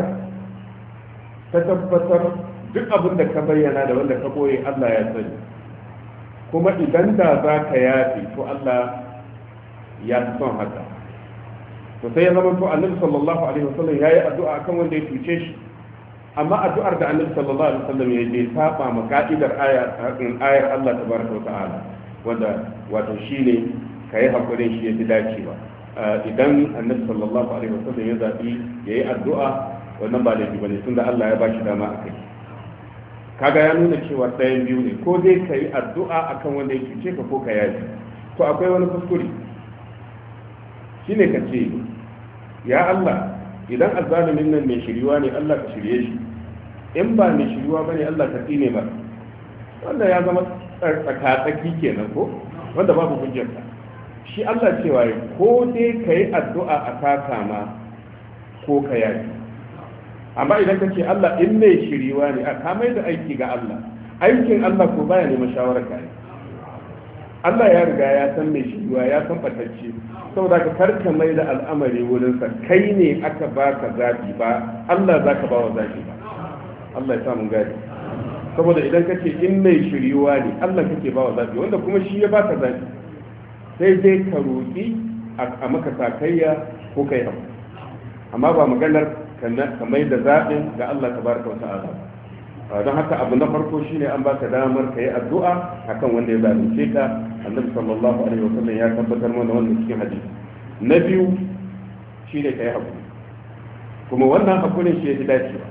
ta tabbatar duk abin da ka bayyana da wanda ka boye Allah ya sani kuma idan da za ka yafi to Allah ya fi son haka to sai ya zama to annabi sallallahu alaihi wasallam yayi addu'a akan wanda ya cuce shi amma addu'ar da annabi sallallahu alaihi wasallam ya yi saba ma ka'idar aya ayar Allah tabaraka wa ta'ala wanda wato shine kai hakurin shi yafi dacewa idan annabi sallallahu alaihi wasallam ya zabi yayi addu'a wannan ba laifi bane tunda Allah ya bashi dama akai kaga ya nuna cewa ɗayan biyu ne, ko dai ka yi addu'a akan wanda ya cuce ka ko ka yaji. To akwai wani kuskure shine ka ce ya Allah idan azzalimin nan mai shiriwa ne Allah ka shirye shi, in ba mai shiriwa bane Allah ka tsine ba. Wannan ya zama tsakatsaki kenan ko wanda babu hujjarka. Shi Allah cewa ko dai ka yi addu'a a kaka ma ko ka yaji. Amma idan ka ce Allah in mai shiriwa ne a kamai da aiki ga Allah, aikin Allah ko baya neman shawarar ka ne. Allah ya riga ya san mai shiriwa ya san batacce, saboda ka karka mai da al'amari wurinsa, kai ne aka baka zabi ba Allah za ka ba wa zabi ba. Allah ya samu gadi. Saboda idan ka ce in mai shiriwa ne Allah kake ba wa zabi, wanda kuma shi ya baka zabi, sai dai ka roƙi a maka sakayya ko kai abu, amma ba maganar ka mai da zaɓin ga Allah tabaraka wa ta'ala. Don haka abu na farko shine an baka damar ka yi addu'a akan wanda ya zalunce ka. Annabi sallallahu alaihi wa sallam ya tabbatar mana wannan cikin hadisi. Na biyu shine ka yi hakuri, kuma wannan hakurin shi ya fi dacewa.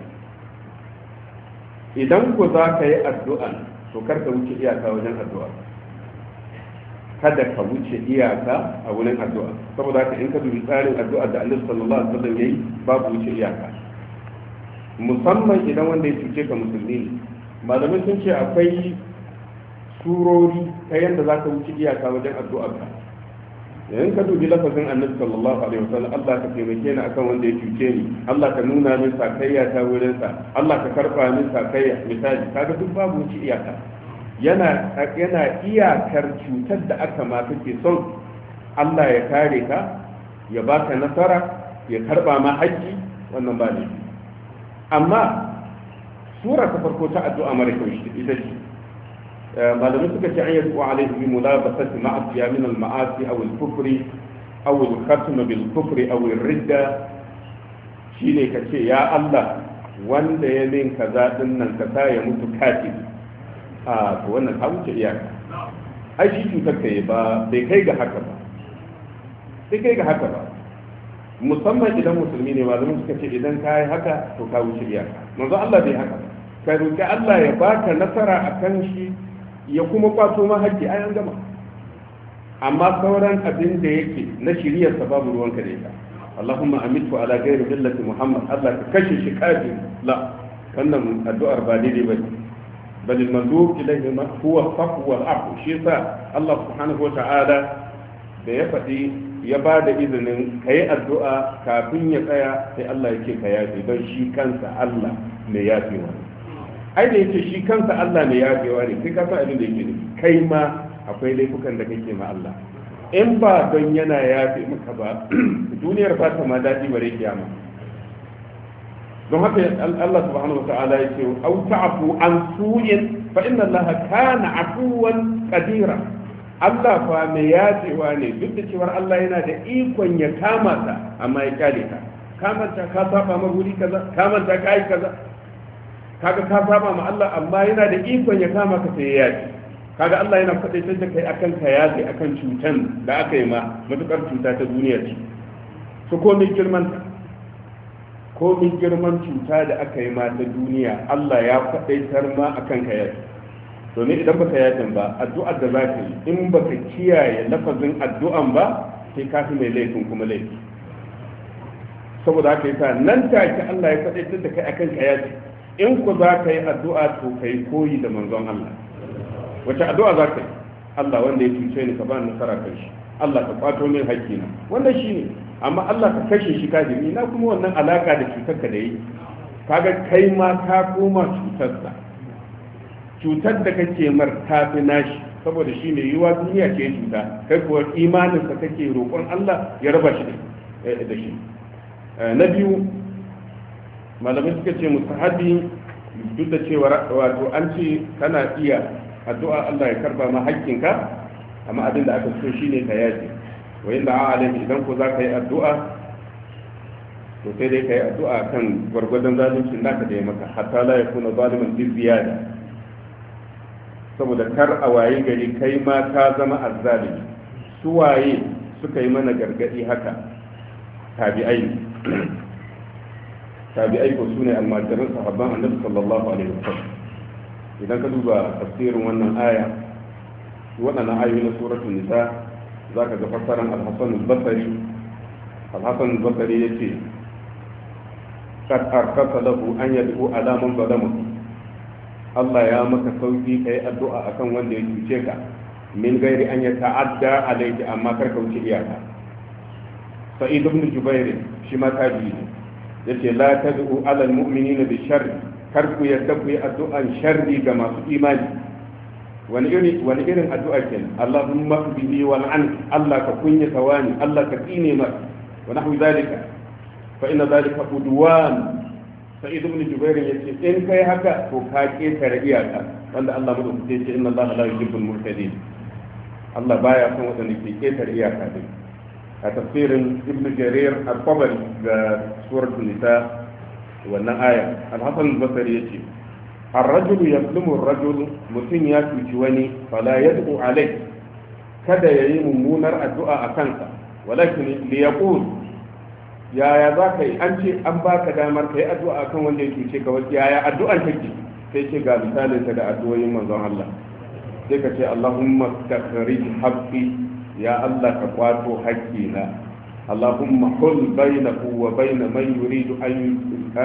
Idan ku za ka yi addu'a to kar ka wuce iyaka wajen addu'a, kada ka wuce iyaka a wurin addu'a. Saboda haka in ka dubi tsarin addu'a da Annabi sallallahu alaihi wa sallam yayi babu wuce iyaka, musamman idan wanda ya cuce ka musulmi ne. Malamai sun ce akwai surori ta yadda za ka wuce iyaka wajen addu'ar ka. Yayin ka dubi lafazin Annabi sallallahu alaihi wasallam, Allah ka taimake ni akan wanda ya cuce ni, Allah ka nuna min sakayya ta wurin sa, Allah ka karba min sakayya, misali kaga duk babu wuce iyaka. Yana yana iyakar cutar da aka ma kake son Allah ya kare ka, ya baka nasara, ya karba ma haƙƙi, wannan ba ne. Amma sura ta farko ta addu'a mara kyau ita ce malamai suka ce an yi zuwa alaihi bi mulabasati ma'asiya min al-ma'asi aw al-kufri aw al-khatm bil kufri aw ar-ridda, shine ka ce ya Allah wanda ya min kaza din nan ka sa ya mutu kafiri. A to wannan ka wuce iyaka. Ai shi cutar kai ba bai kai ga haka ba bai kai ga haka ba musamman idan musulmi ne. Malamin suka ce idan ka yi haka to ka wuce iyaka. Manzo Allah bai haka ba, ka roki Allah ya baka nasara akan shi, ya kuma kwato ma haƙƙi, ayan gama. Amma sauran abin da yake na shiriyar sa babu ruwanka da ita. Allahumma amitu ala ghairi millati Muhammad, Allah ka kashe shi kafin la, wannan addu'ar ba daidai ba. bal al-mandub ilayhi ma huwa taqwa al-aqu. Shi yasa Allah subhanahu wa ta'ala da ya faɗi ya ba da izinin ka yi addu'a kafin ya tsaya, sai Allah ya ce ka yafe, don shi kansa Allah mai yafewa ne. Ai da yake shi kansa Allah mai yafewa ne, kai ka san abin da yake nufi, kai ma akwai laifukan da kake ma Allah. In ba don yana yafe maka ba, duniyar ba ta ma daɗi bare kiyama. Don haka Allah subhanahu wa ta'ala ya ce au ta'fu an su'in fa inna Allah kana afuwan qadira. Allah fa mai yafewa ne, duk da cewar Allah yana da ikon ya kama ta, amma ya kyale ka. Kamanta ka saba ma guri kaza, kamanta ka yi kaza, kaga ka saba ma Allah, amma yana da ikon ya kama ka sai ya yafe. Kaga Allah yana faɗaitar da kai akan ka yafe akan cutan da aka yi ma, matukar cuta ta duniya ce. So komai girman ta, komai girman cuta da aka yi ma ta duniya, Allah ya faɗaitar ma akan ka yafe. Domin idan baka yakin ba, addu'ar da za ka yi in baka kiyaye lafazin addu'an ba, sai ka fi mai laifin kuma laifi. Saboda haka yasa nan take Allah ya faɗaitar da kai akan ka yafi. In ku za ka yi addu'a to ka yi koyi da manzon Allah. Wace addu'a za ka yi? Allah wanda ya cuce ni ka ba ni nasara kan shi, Allah ka kwato min haƙƙina, wannan shine. Amma Allah ka kashe shi kafiri, na kuma wannan alaka da cutar ka da yi, kaga kai ma ka koma cutarsa. Cutar da kake mar tafi nashi, saboda shi ne yiwa duniya ce cuta, kai kuwa imaninsa kake roƙon Allah ya raba shi da shi. Na biyu, malamai suka ce mustahabi, duk da cewa wato an ce kana iya addu'a Allah ya karba ma haƙƙinka, amma abin da aka so shine ka yaji. Wa inda a'alim, idan ko za ka yi addu'a to sai dai ka yi addu'a kan gwargwadon zaluncin naka da ya maka, hatta la yakuna zaliman bi ziyada, saboda kar a waye gari kai ma ka zama azzalimi. Su waye suka yi mana gargadi haka? Tabi'ai. Tabi'ai ko sune almajiran sahabban Annabi sallallahu alaihi wasallam. idan ka duba tafsirin wannan aya waɗannan ayoyi na suratul nisa zaka ga fassaran al-Hasan al-Basri al-Hasan al-Basri yace kad arkasa lahu an yad'u ala man zalama Allah ya maka sauki kai addu'a akan wanda ya cuce ka min gairi an yata'adda alayki amma kar ka wuce iyaka Sa'id ibn Jubair shi ma tabi ne yace la tad'u ala al-mu'minina bi sharri kar ku yadda ku yi addu'an sharri ga masu imani wani irin wani irin addu'a kenan Allahumma bihi wal an Allah ka kunya tawani Allah ka tsine mar wa nahwu zalika fa inna zalika udwan Sa'id ibn Jubair yace in kai haka to ka ketare iyaka wanda Allah madaukake yace inna Allah la yuhibbul mu'tadin Allah baya son wanda ke ketare iyaka din a tafsirin Ibn Jarir al-Tabari ga suratul Nisa wannan aya al-Hasan al-Basri yace ar-rajulu yaslumu ar-rajul mutun ya cuci wani fala yad'u alai kada yayi mummunar addu'a a kansa walakin li yaqul yaya za ka yi an ce an baka damar ka yi addu'a kan wanda ya cuce ka wasu yaya addu'an take sai ce ga misalin ta da addu'o'in manzon Allah sai ka ce Allahumma takhrij haqqi ya Allah ka kwato haqqina Allahumma hul bainahu wa bain man yuridu an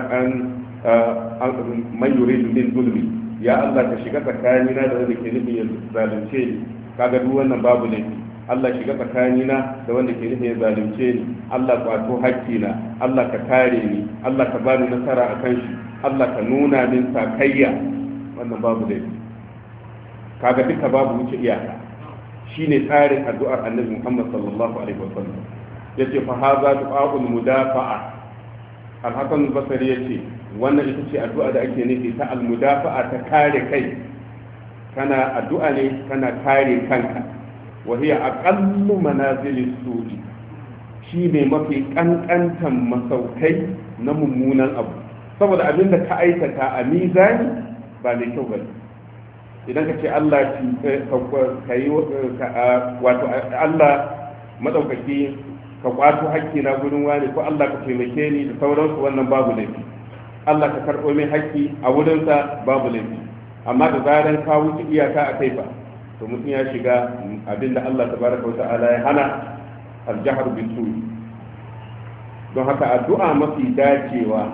an man yuridu min zulmi ya Allah ka shiga tsakanina da wanda ke nufin ya zalunce ni kaga duk wannan babu laifi Allah shiga tsakanina da wanda ke nufin ya zalunce ni Allah kwato hakkina Allah ka kare ni Allah ka bani nasara a kan shi Allah ka nuna min sakayya wannan babu dai kaga duka babu wuce iyaka shine tsarin addu'ar Annabi Muhammad sallallahu alaihi wasallam yace fa hadha du'aul mudafa'a al-Hasan al-Basri yace wannan ita ce addu'a da ake nufi ta al-mudafa'a ta kare kai kana addu'a ne kana kare kanka وهي أقل منازل السوء shi ne mafi ƙanƙantan masaukai na mummunan abu saboda abin da ka aikata a mizani ba mai kyau bane idan ka ce Allah ka yi wato Allah madaukaki ka kwato hakki na gurin wani ko Allah ka taimake ni da sauransu wannan babu laifi Allah ka karɓo min hakki a wurinsa babu laifi amma da zaran ka wuce iyaka a kai fa to mutum ya shiga abinda Allah tabaraka wa ta'ala ya hana aljahar bisu don haka addu'a mafi dacewa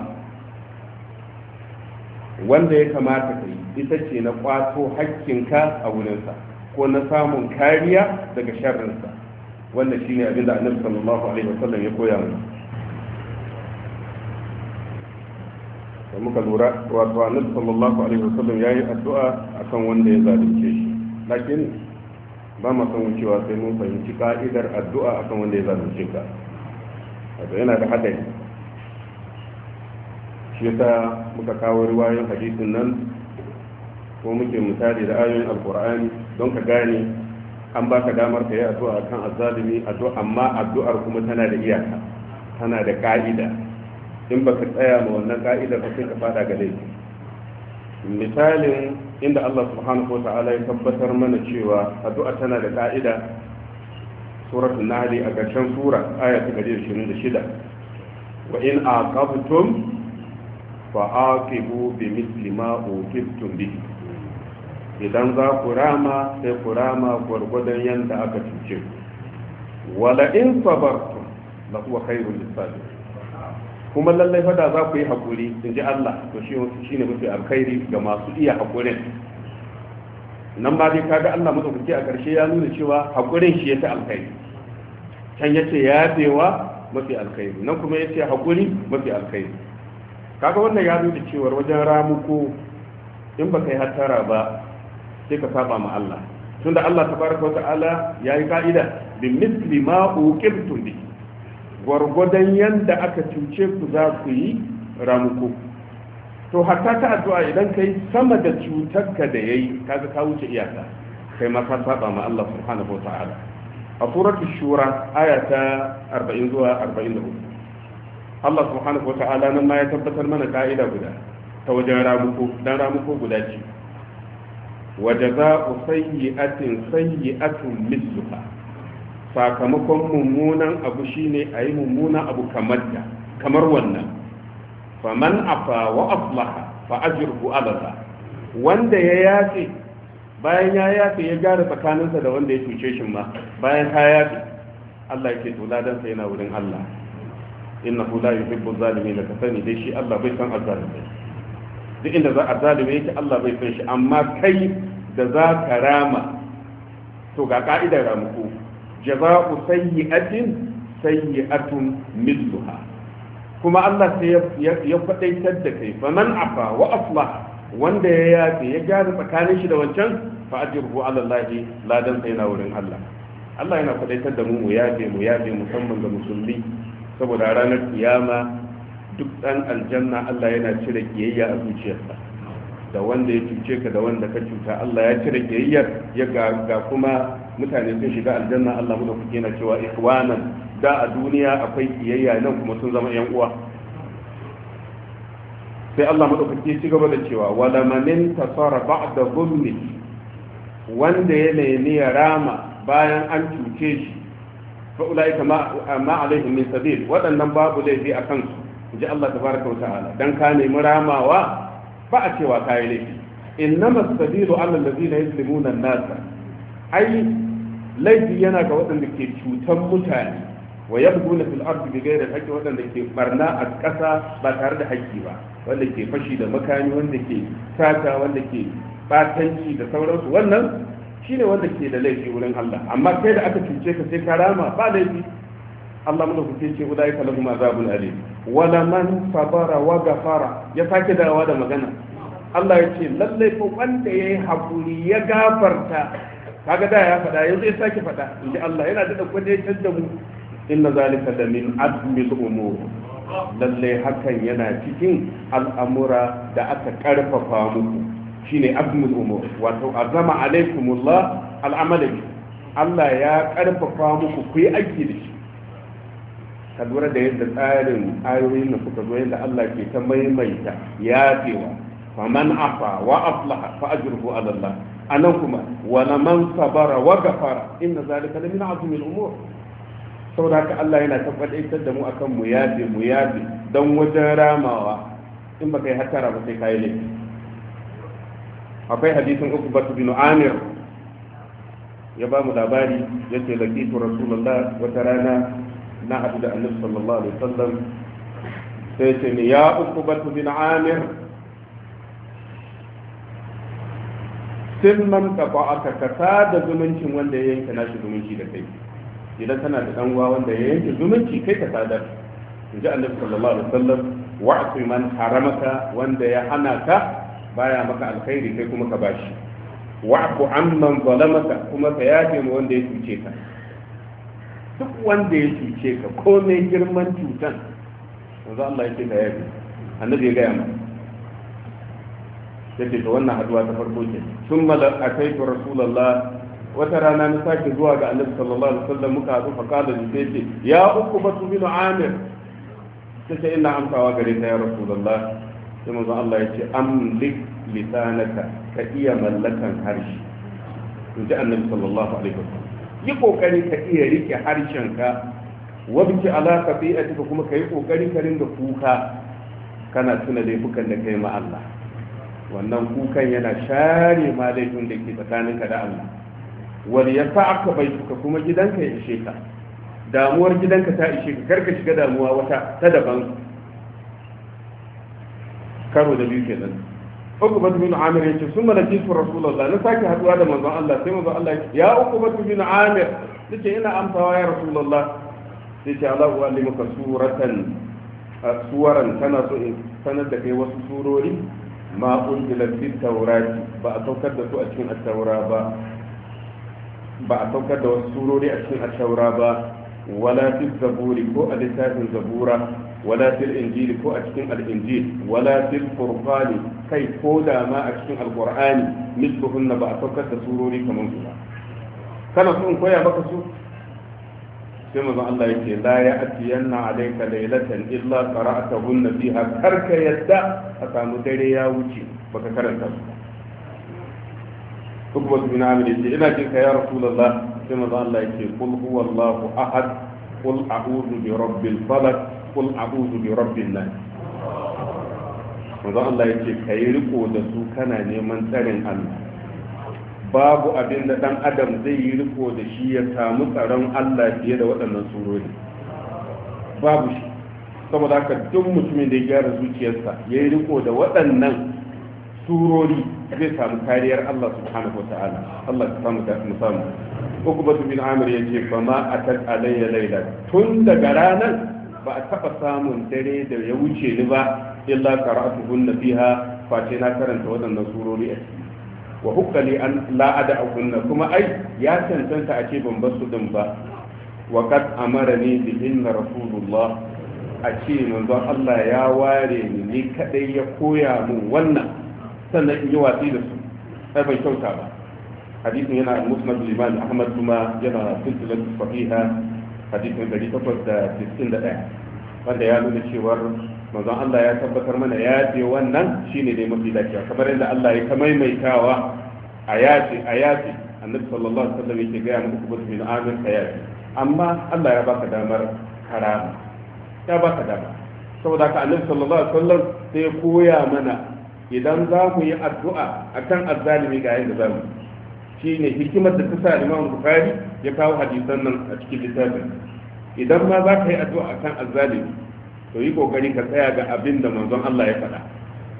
wanda ya kamata ka yi ita ce na kwato hakkinka a wurinsa ko na samun kariya daga sharrinsa wanda shine abinda annabi sallallahu alaihi wasallam ya koya mana da muka lura wato annabi sallallahu alaihi wasallam yayi addu'a akan wanda ya zalunce shi lakin ba ma san wucewa sai mun fahimci ka'idar addu'a akan wanda ya zalunce ka wato yana da hadari shi yasa muka kawo riwayoyin hadisin nan ko muke misali da ayoyin alqur'ani don ka gane an baka damar ka yi addu'a akan azzalimi addu'a amma addu'ar kuma tana da iyaka tana da ka'ida in baka tsaya ma wannan ka'idar ba sai ka fada ga laifi misalin inda Allah subhanahu wa ta'ala ya tabbatar mana cewa addu'a tana da ka'ida suratul nahl a ƙarshen sura aya ta ashirin da shida wa in aqabtum fa aqibu bi misli ma uqibtum bihi idan za ku rama sai ku rama gwargwadon yanda aka cuce ku wala in sabartum la huwa khairul lisabirin kuma lallai fada za ku yi haƙuri in ji Allah to shi ne mafi alkhairi ga masu iya haƙurin nan ba dai kaga Allah madaukaki a ƙarshe ya nuna cewa haƙurin shi ya ta alkhairi can ya ce yafewa mafi alkhairi nan kuma ya ce haƙuri mafi alkhairi kaga wannan ya nuna cewar wajen ramuko in ba kai hattara ba sai ka saba ma Allah tunda Allah tabaraka wa ta'ala yayi ka'ida bi misli ma uqibtum bihi gwargwadon yadda aka cuce ku za ku yi ramuku to hatta ta addu'a idan kai sama da cutarka da yayi kaga ka wuce iyaka kai ma ka saba ma Allah subhanahu wa ta'ala a suratul shura aya ta arba'in zuwa arba'in da hudu Allah subhanahu wa ta'ala nan ma ya tabbatar mana ka'ida guda ta wajen ramuku dan ramuku guda ce wa jazaa'u sayyi'atin sayyi'atun misluha sakamakon mummunan abu shine a yi mummunan abu kamar da kamar wannan faman afa wa aslaha fa ajruhu ala Allah wanda ya yafe bayan ya yafe ya gyara tsakaninsa da wanda ya cuce shi ma bayan ka yafe Allah yake to ladan sa yana wurin Allah innahu la yuhibbu zalimin ka sani dai shi Allah bai san azzalimi duk inda za azzalimi yake Allah bai san shi amma kai da za ka rama to ga ka'idar ramuku jaza'u sayyi'atin sayyi'atun mithluha kuma Allah sai ya faɗaitar da kai fa man afa wa aslah wanda ya yafe ya gyara tsakanin shi da wancan fa ajruhu ala Allah ladan sai na wurin Allah Allah yana faɗaitar da mu mu yafe mu yafe musamman ga musulmi saboda ranar kiyama duk dan aljanna Allah yana cire kiyayya a zuciyarsa da wanda ya cuce ka da wanda ka cuta Allah ya cire kiyayyar ya ga kuma mutane sun shiga aljanna Allah mu da kuke na cewa ikhwanan da a duniya akwai kiyayya nan kuma sun zama yan uwa sai Allah madaukake ci gaba da cewa wala manin tasara ba'da zulmi wanda ya nemi ya rama bayan an cuce shi fa ulaika ma ma alaihim min sabil wadannan babu laifi a kansu inji Allah tabaraka wa ta'ala dan ka nemi ramawa ba a cewa kai laifi innama sabilu ala alladhina yuzlimuna an-nasa ai laifi yana ga wadanda ke cutan mutane wa yabghuna fil ardi bighayri haqqi wadanda ke barna a ƙasa ba tare da haƙƙi ba wanda ke fashi da makami wanda ke sata wanda ke batanci da sauransu wannan shine wanda ke da laifi wurin Allah amma kai da aka cuce ka sai ka rama ba laifi Allah mun kuke ce udai ka lahum azabun alim wala man sabara wa ghafara ya sake dawa da magana Allah ya ce lalle ko wanda yayi hakuri ya gafarta kaga da ya faɗa yanzu ya sake faɗa inji Allah yana da kwadaitar da mu inna zalika da min azmil umur lalle hakan yana cikin al'amura da aka karfafa muku shine azmil umur wato azama alaikumullah al'amali Allah ya karfafa muku ku yi aiki da shi ka lura da yadda tsarin ayoyin da suka zo yadda Allah ke ta maimaita yafewa faman afa wa aslaha fa ajruhu ala Allah anan kuma wa man sabara wa ghafara inna zalika la min azmil umur saboda haka Allah yana tabbatar da mu akan mu yafe mu yafe don wajen ramawa in baka yi hatara ba sai kai laifi akwai hadisin Uqbah bin Amir ya ba mu labari yace laqitu rasulullah wata rana na hadu da annabi sallallahu alaihi wasallam sai ce ni ya Uqbah bin Amir silman qata'aka ka sada zumuncin wanda ya yanke nashi zumunci da kai idan kana da dan uwa wanda ya yanke zumunci kai ka sadar in ji annabi sallallahu alaihi wasallam wa'tu man haramaka wanda ya hana ka baya maka alkhairi kai kuma ka bashi wa'fu amman zalamaka kuma ka yafe mu wanda ya cuce ka duk wanda ya cuce ka komai girman cutan yanzu Allah ya ce ka yafe annabi ya gaya mana yace to wannan haduwa ta farko ce summa la ataitu rasulullah wata rana na sake zuwa ga annabi sallallahu alaihi wasallam muka haɗu fa kada ni sai ce ya uku batu bin amir sai ina amsawa gare ka ya rasulullah sai manzo Allah ya ce amlik lisanaka ka iya mallakan harshe in ji annabi sallallahu alaihi wasallam yi kokari ka iya rike harshenka wabki ala qati'atika kuma kai kokari ka ringa kuka kana tuna laifukan da kai ma Allah wannan kukan yana share ma laifin da ke tsakaninka da Allah wani ya sa aka bai suka kuma gidanka ya ishe ka damuwar gidanka ta ishe ka karka shiga damuwa wata ta daban karo da biyu kenan uku batu bin amir ya ce sun malaki su rasulallah na sake haduwa da manzon Allah sai manzon Allah ya uku batu bin amir nace ina amsawa ya rasulallah sai ce Allah wa limuka suratan suwaran kana so in sanar da kai wasu surori ma unzila fi tawrati ba a saukar da su a cikin at-taura ba ba a saukar da wasu surori a cikin at-taura ba wala fi zaburi ko a littafin zabura wala fil injili ko a cikin al-injil wala fil furqani kai ko da ma a cikin al-qur'ani misluhunna ba a saukar da surori kamar su ba kana so in koya maka su sai manzon Allah yake la ya'tiyanna alayka laylatan illa qara'tahunna fiha karka yadda a samu dare ya wuce baka karanta su kuma su bin amir yace ina jin ka ya rasulullah sai manzon Allah yake qul huwallahu ahad qul a'udhu bi rabbil falaq qul a'udhu bi rabbin nas manzon Allah yake kai riko da su kana neman tsarin Allah. Babu abin da dan adam zai yi riko da shi ya samu tsaron Allah fiye da waɗannan surori, babu shi. Saboda haka duk mutumin da ya gyara zuciyarsa ya yi riko da waɗannan surori zai samu kariyar Allah subhanahu wa ta'ala. Allah ta samu da mu samu. Ukbatu bin Amir yace fa ma atat alayya layla, tun daga ranar ba a taba samun dare da ya wuce ni ba illa qara'atuhunna fiha, face na karanta waɗannan surori a ciki. Wa hukkali an la ada'uhunna, kuma ai ya cancanta a ce ban basu din ba. Wa qad amarani bihinna rasulullah, a ce manzon Allah ya ware ni ni kadai ya koya mun wannan, sannan in yi watsi da su sai bai kyauta ba. Hadisin yana musnad al-imam Ahmad, kuma yana silsilar sahiha hadisin dari takwas da sittin da ɗaya, wanda ya nuna cewar manzon Allah ya tabbatar mana ya ce wannan shine dai mafi dacewa, kamar yadda Allah ya ta maimaitawa ayati ayati annabi sallallahu alaihi wasallam yake ga mu kubut min amir ayati, amma Allah ya baka damar karama, ya baka dama. Saboda ka annabi sallallahu alaihi wasallam sai ya koya mana idan za mu yi addu'a akan azzalimi ga yadda za mu, shine hikimar da ta sa Imam Bukhari ya kawo hadisan nan a cikin littafin. Idan ma za ka yi addu'a akan azzalimi, to yi kokari ka tsaya ga abin da manzon Allah ya faɗa.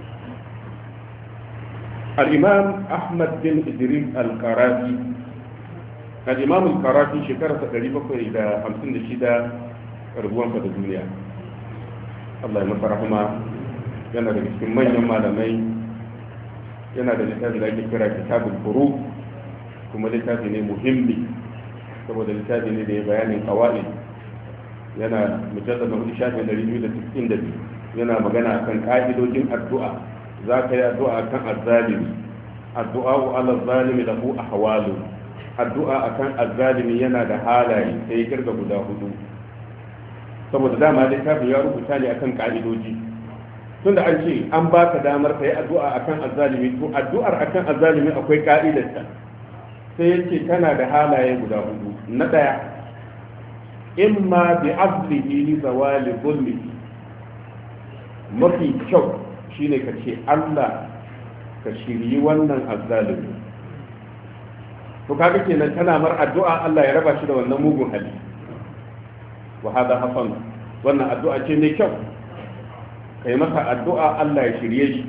Al-Imam Ahmad bin Idris al-Qarafi, al-Imam al-Qarafi shekara ta ɗari bakwai da hamsin da shida rubuwansa da duniya. Allah ya masa rahama, yana da cikin manyan malamai, yana da littafi da ake kira Kitabul Furu, kuma littafi ne muhimmi saboda littafi ne da ya bayanin qawaid. Yana mujallar na hudu shafin dari biyu da sittin da biyu, yana magana akan ka'idojin addu'a. Za ka yi addu'a akan azzalimi, addu'a ala zalimi lahu ahwalu, addu'a akan azzalimi yana da halaye, sai kirga guda hudu. Saboda dama littafin ya rubuta ne akan ka'idoji. Tunda an ce an baka damar ka yi addu'a akan azzalimi, to addu'ar akan azzalimi akwai ka'idarta. Sai yace tana da halaye guda hudu. Na daya, imma bi azlihi li zawali zulmihi, mafi kyau shine ka ce Allah ka shiryi wannan azzalimi. To kaga kenan kana mar addu'a Allah ya raba shi da wannan mugun hali. Wa hada hasan, wannan addu'a ce mai kyau, kai masa addu'a Allah ya shirye shi.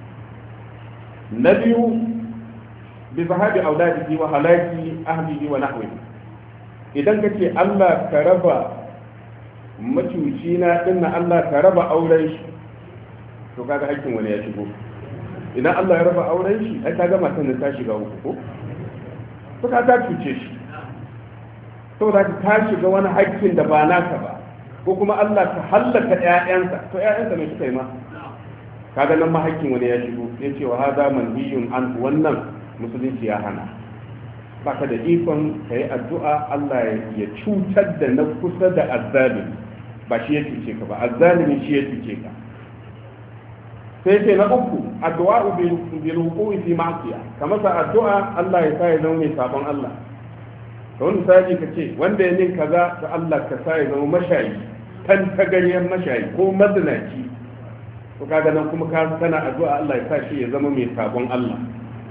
Na biyu, bi zahabi auladihi wa halaki ahlihi wa nahwihi, idan ka ce Allah ka raba macuci na dinna, Allah ka raba auren shi, to kaga hakkin wani ya shigo. Idan Allah ya raba auren shi, ai kaga matan da ta shiga uku ko, to ka ta cuce shi, saboda ka shiga wani hakkin da ba naka ba. Ko kuma Allah ka hallaka ƴaƴansa, to ƴaƴansa ne suka yi ma, kaga nan ma hakkin wani ya shigo. Ya ce wa hada manhiyun an, wannan musulunci ya hana. Baka da ikon ka yi addu'a Allah ya cutar da na kusa da azzalimi, ba shi ya cuce ka ba, azzalimi shi ya cuce ka. Sai ce na uku, addu'a bil wuqu'i fi ma'siya, ka masa addu'a Allah ya sa ya zama mai sabon Allah. To wani misali ka ce wanda ya nin kaza, to Allah ka sa ya zama mashayi, kan tagariyar mashayi ko mazinaci, to kaga nan kuma ka kana addu'a Allah ya sa shi ya zama mai sabon Allah.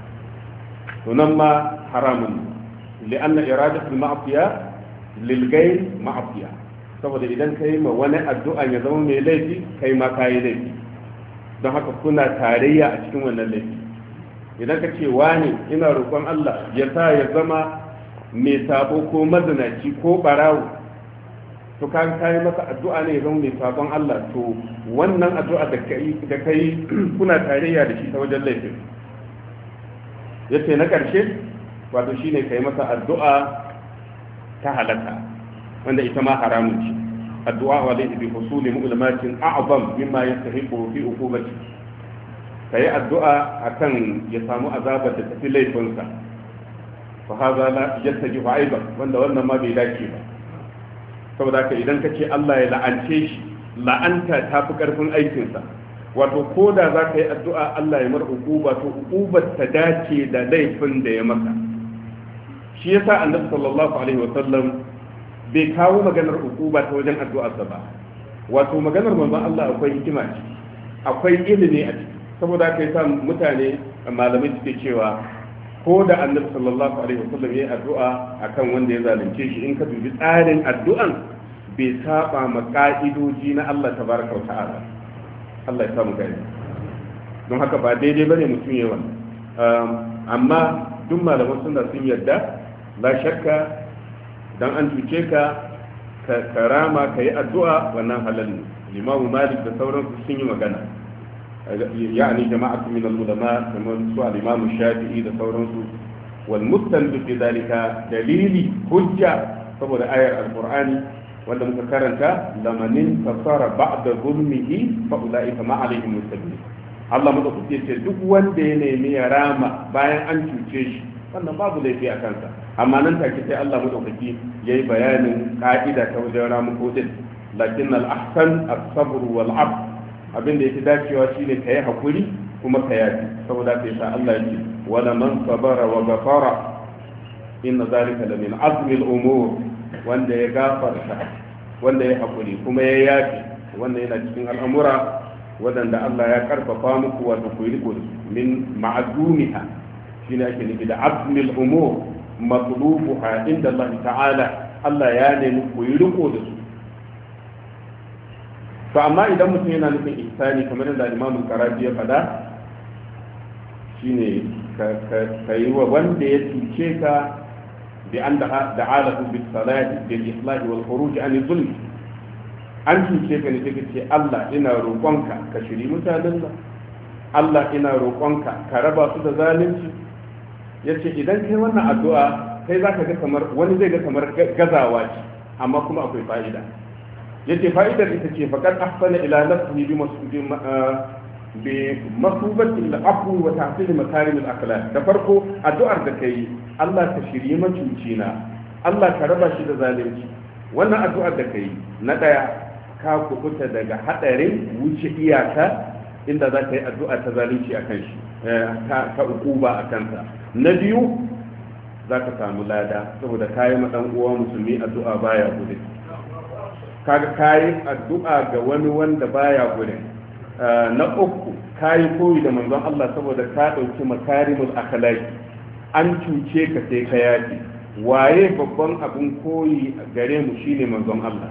To nan ma haramun, li'anna iradatul ma'siya lil ghayr ma'siya, saboda idan kai ma wani addu'a ya zama mai laifi, kai ma kai laifi, don haka kuna tarayya a cikin wannan laifi. Idan ka ce wani ina roƙon Allah ya sa ya zama mai sabo ko mazinaci ko barawo, to ka kai masa addu'a ne ya zama mai sabon Allah, to wannan addu'a da kai da kai kuna tarayya da shi ta wajen laifin. Yace na ƙarshe, wato shine kai masa addu'a ta halaka, wanda ita ma haramun ce. Addu'a wa laysa bi husuli mu'limatin a'zam mimma yastahiqu fi uqubati, kai addu'a akan ya samu azabar da tafi laifinsa, fa hadha la yastajibu aiban, wanda wannan ma bai dace ba. Saboda haka idan ka ce Allah ya la'ance shi, la'anta ta fi karfin aikinsa. Wato ko da za ka yi addu'a Allah ya mar uquba, to uqubar ta dace da laifin da ya maka. Shi yasa annabi sallallahu alaihi wa sallam bai kawo maganar uquba ta wajen addu'arsa ba. Wato maganar manzon Allah akwai hikima ce. akwai ilimi a ciki saboda haka yasa mutane malamai suke cewa ko da annabi sallallahu alaihi wasallam ya addu'a akan wanda ya zalunce shi in ka dubi tsarin addu'an bai saba ma ka'idoji na Allah tabaraka wa ta'ala Allah ya samu gani don haka ba daidai bane mutum yayi wannan amma duk malaman sunna sun yarda la shakka dan an cuce ka ka karama kai addu'a wannan halal ne Imam Malik da sauransu sun yi magana يعني جماعة من العلماء كما سؤال الإمام الشافعي ده سورانسو والمستند في ذلك دليل حجة طبعا آية القرآن وأن متكرنتا لمن انتصر بعد ظلمه فأولئك ما عليهم من سبيل Allah madaukaki ya ce duk wanda ya nemi ya rama bayan an cuce shi wannan babu laifi a kansa amma nan take sai Allah madaukaki yayi bayanin ka'ida ta wajen ramuko din lakin al-ahsan as-sabr wal-'afw abin da yake dacewa shine ka yi hakuri kuma ka yafi saboda kai sa Allah yake wala man sabara wa ghafara inna zalika la min azmi al-umur wanda ya gafarta wanda ya hakuri kuma ya yafi wanda yana cikin al'amura wadanda Allah ya karfafa muku wato ku riko min ma'dumiha shine ake nufi da azmi al-umur matlubuha inda Allah ta'ala Allah ya nemi ku riko da su to amma idan mutum yana nufin ihsani kamar da Imam Qarafi ya faɗa shine ka yi wa wanda ya cuce ka bi an da'alahu bis salati bil islah wal khuruj an zulm an cuce ka ne take ce Allah ina roƙonka ka shiri mutanen nan Allah ina roƙonka ka raba su da zalunci yace idan kai wannan addu'a kai zaka ga kamar wani zai ga kamar gazawa ce amma kuma akwai fa'ida yace fa'idar ita ce faqad ahsana ila nafsihi bi masudin bi masubati al-afwi wa tahsil makarim al-akhlaq da farko addu'ar da kai Allah ka shirye macuci na Allah ka raba shi da zalunci wannan addu'ar da kai na daya ka kubuta daga hadarin wuce iyaka inda za ka yi addu'a ta zalunci akan shi ta ukuba akan ta na biyu za ka samu lada saboda kayi ma dan uwa musulmi addu'a baya gudu kaga kayi addu'a ga wani wanda baya gurin na uku kayi koyi da manzon Allah saboda ka dauki makarimul akhlaq an cuce ka sai ka yaji waye babban abin koyi gare mu shine manzon Allah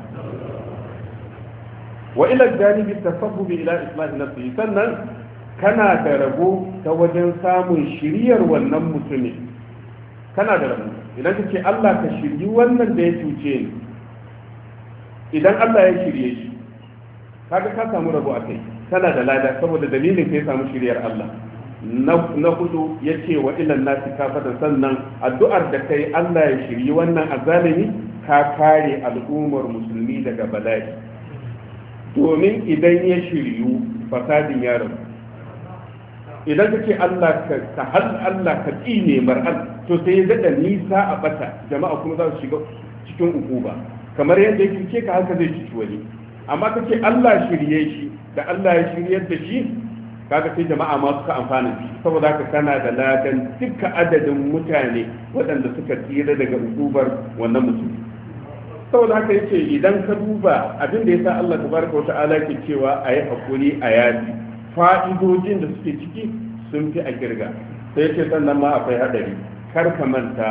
wa ila janibi tasabbubi ila islah nafsi sannan kana da rabo ta wajen samun shiriyar wannan mutumin kana da rabo idan kace Allah ka shiryi wannan da ya cuce ni idan Allah ya shirye shi kaga ka samu rabo a kai kana da lada saboda dalilin kai samu shiryar Allah na hudu ya ce wa ilan nasi kafatan sannan addu'ar da kai Allah ya shiryi wannan azalimi ka kare al'ummar musulmi daga bala'i domin idan ya shiryu fasadin ya rabu idan ka ce Allah ka hal Allah ka tsine mar'al to sai ya daɗa nisa a bata jama'a kuma za su shiga cikin ukuba kamar yadda ya cuce ka haka zai cuci wani amma kace Allah shirye shi da Allah ya shiryar da shi kaga sai jama'a ma suka amfana shi saboda haka kana da ladan dukkan adadin mutane waɗanda suka tsira daga ukubar wannan mutum saboda haka yace idan ka duba abin da yasa Allah tabaraka wata'ala ke cewa ayi hakuri a yaji fa'idojin da suke ciki sun fi a kirga sai yace sannan ma akwai hadari kar ka manta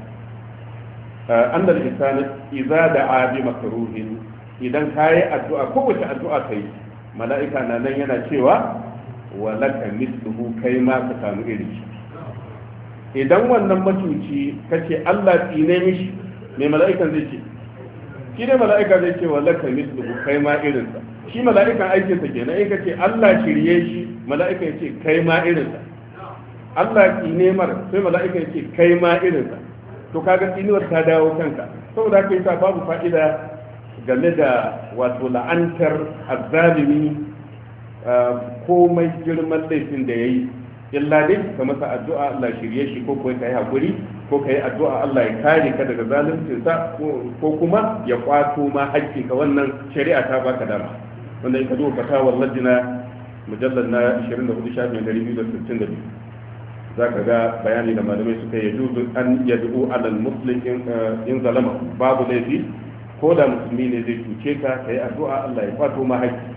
annal insani idza da'a bi makruhin idan kayi addu'a kowace addu'a kai mala'ika na nan yana cewa wa laka mithluhu kai ma ka samu irin shi idan wannan matuci kace Allah tsine mishi me mala'ikan zai ce shi ne mala'ika zai ce wa laka mithluhu kai ma irin sa shi mala'ikan aikin sa kenan in kace Allah shirye shi mala'ika ya ce kai ma irin sa Allah tsine mar sai mala'ika ya ce kai ma irin sa to kaga tsinuwar ta dawo kanka saboda haka yasa babu fa'ida game da wato la'antar azzalimi komai girman laifin da yayi illa dai ka masa addu'a Allah shirye shi ko kai kai hakuri ko kai addu'a Allah ya kare ka daga zaluncin sa ko kuma ya kwato ma haƙƙin ka wannan shari'a ta baka dama wanda in ka duba fatawar lajina mujallal na ashirin da hudu shafin ɗari biyu da sittin da biyu za ka ga bayani da malamai suka yi juzu an yad'u alal muslim in zalama babu laifi ko da musulmi ne zai cuce ka kai addu'a Allah ya kwato ma haƙƙi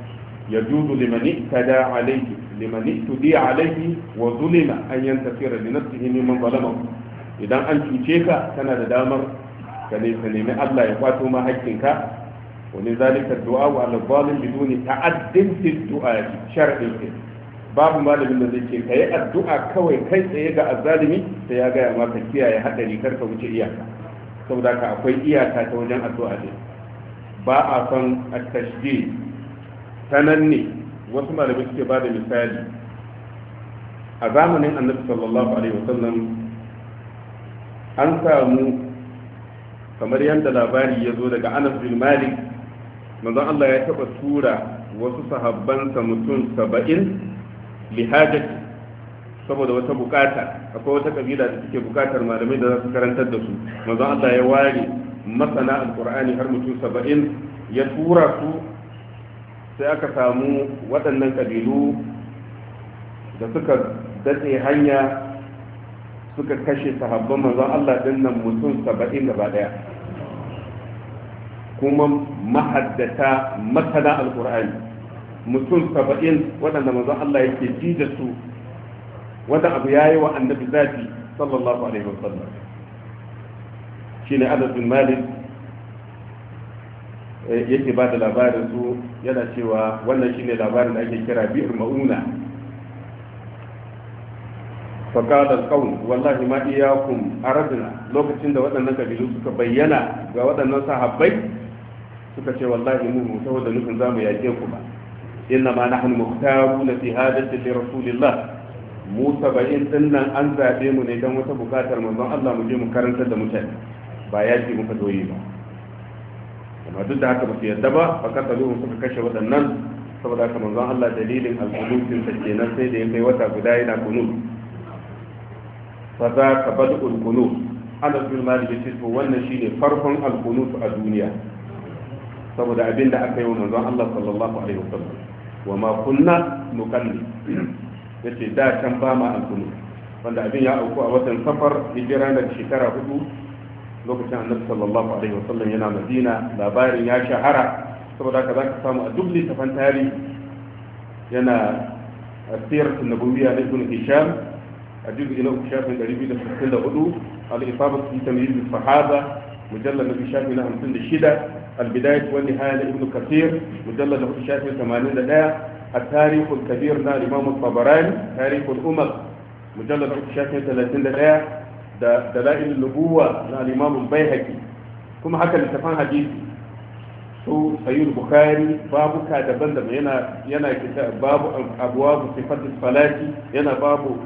yajuzu liman itada alayhi liman itudi alayhi wa zulima an yantasira li nafsihi mimman zalamahu. idan an cuce ka kana da damar ka nemi Allah ya kwato ma haƙƙinka. wani zalika du'a wa al-zalim biduni ta'addin fi du'a shar'i. babu malamin da zai ce kai addu'a kawai kai tsaye ga azzalimi sai ya gaya maka kiyaye hadari kar ka wuce iyaka, saboda ka akwai iyaka ta wajen addu'a ne. ba a son at-tashjih sanan ne wasu malamai suke ba da misali a zamanin annabi sallallahu alaihi wasallam an samu kamar yadda labari ya zo daga Anas bin Malik, manzon Allah ya taba tura wasu sahabbansa mutum saba'in lihajati saboda wata bukata. akwai wata kabila da suke bukatar malamai da za su karantar da su. manzon Allah ya ware masana alqur'ani har mutum saba'in ya tura su. sai aka samu waɗannan kabilu da suka datse hanya suka kashe sahabban manzon Allah din nan mutum saba'in gaba daya, kuma mahaddata masana alqur'ani mutum saba'in waɗanda manzon Allah yake ji da su. wanda abu yayi wa annabi zafi sallallahu alaihi wasallam. shine Anas bin Malik yake ba da labarin su, yana cewa wannan shine labarin da ake kira bi'r mauna. فقال القوم والله ما إياكم أردنا lokacin da waɗannan kabilu suka bayyana ga waɗannan sahabbai suka ce wallahi mu saboda nufin zamu yake ku ba, inna ma nahnu mukhtaruna fi hadati li rasulillah. mu saba'in din nan an zabe mu ne dan wata bukatar manzon Allah mu je mu karantar da mutane, ba yaki muka doyi ba. amma duk da haka ba su yadda ba, fa katalu suka kashe waɗannan. saboda haka manzon Allah dalilin al-qunutin sa kenan sai da ya kai wata guda yana qunut. fa za ka bada al-qunut. Anas bin Malik ya ce to wannan shine farkon al-qunut a duniya, saboda abin da aka yi wa manzon Allah sallallahu alaihi wasallam. wa ma kunna nuqalli, yace da can ba ma al-qunut, wanda abin ya auku a watan safar hijira da shekara hudu lokacin annabi sallallahu alaihi wasallam yana Madina. labarin ya shahara, saboda haka zaka samu a duk littafan tarihi yana asirar nabawiyya na Ibn Hisham a juz'i na uku shafin ɗari biyu da sittin da hudu, al-isaba fi tamyiz as-sahaba mujallad na shafi na hamsin da shida, al-bidayah wa nihaya na Ibn Kathir mujallad na shafi tamanin da ɗaya, at-tarikh al-kabir na Imam al-Tabarani tarikh al-umam mujallad na shafi talatin da ɗaya, da dalail an-nubuwa na Imam al-Baihaqi. kuma haka littafan hadisi su sayyid bukhari babuka daban-daban yana yana kitab babu abwab sifat as-salati, yana babu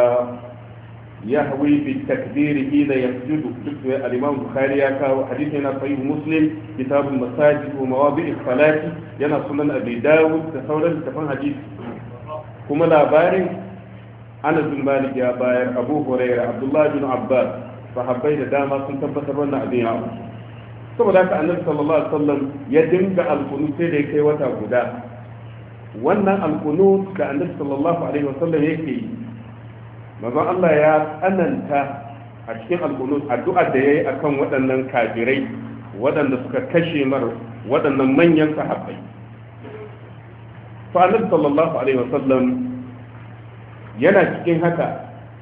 yahwi bi takbir ila yasjudu. duk al-imam bukhari ya kawo hadisi yana sahih muslim kitab al-masajid wa mawadi' as-salati, yana sunan abi dawud da sauran littafan hadisi. kuma labarin Anas bin Malik ya bayar, Abu Hurairah, Abdullah bin Abbas, sahabbai da dama sun tabbatar wannan abin ya auku. saboda haka annabi sallallahu alaihi wasallam ya dinga alqunut sai da kai wata guda. wannan alqunut da annabi sallallahu alaihi wasallam yake yi, manzon Allah ya tsananta a cikin alqunut addu'a da yayi akan waɗannan kafirai waɗanda suka kashe mar waɗannan manyan sahabbai. fa annabi sallallahu alaihi wasallam yana cikin haka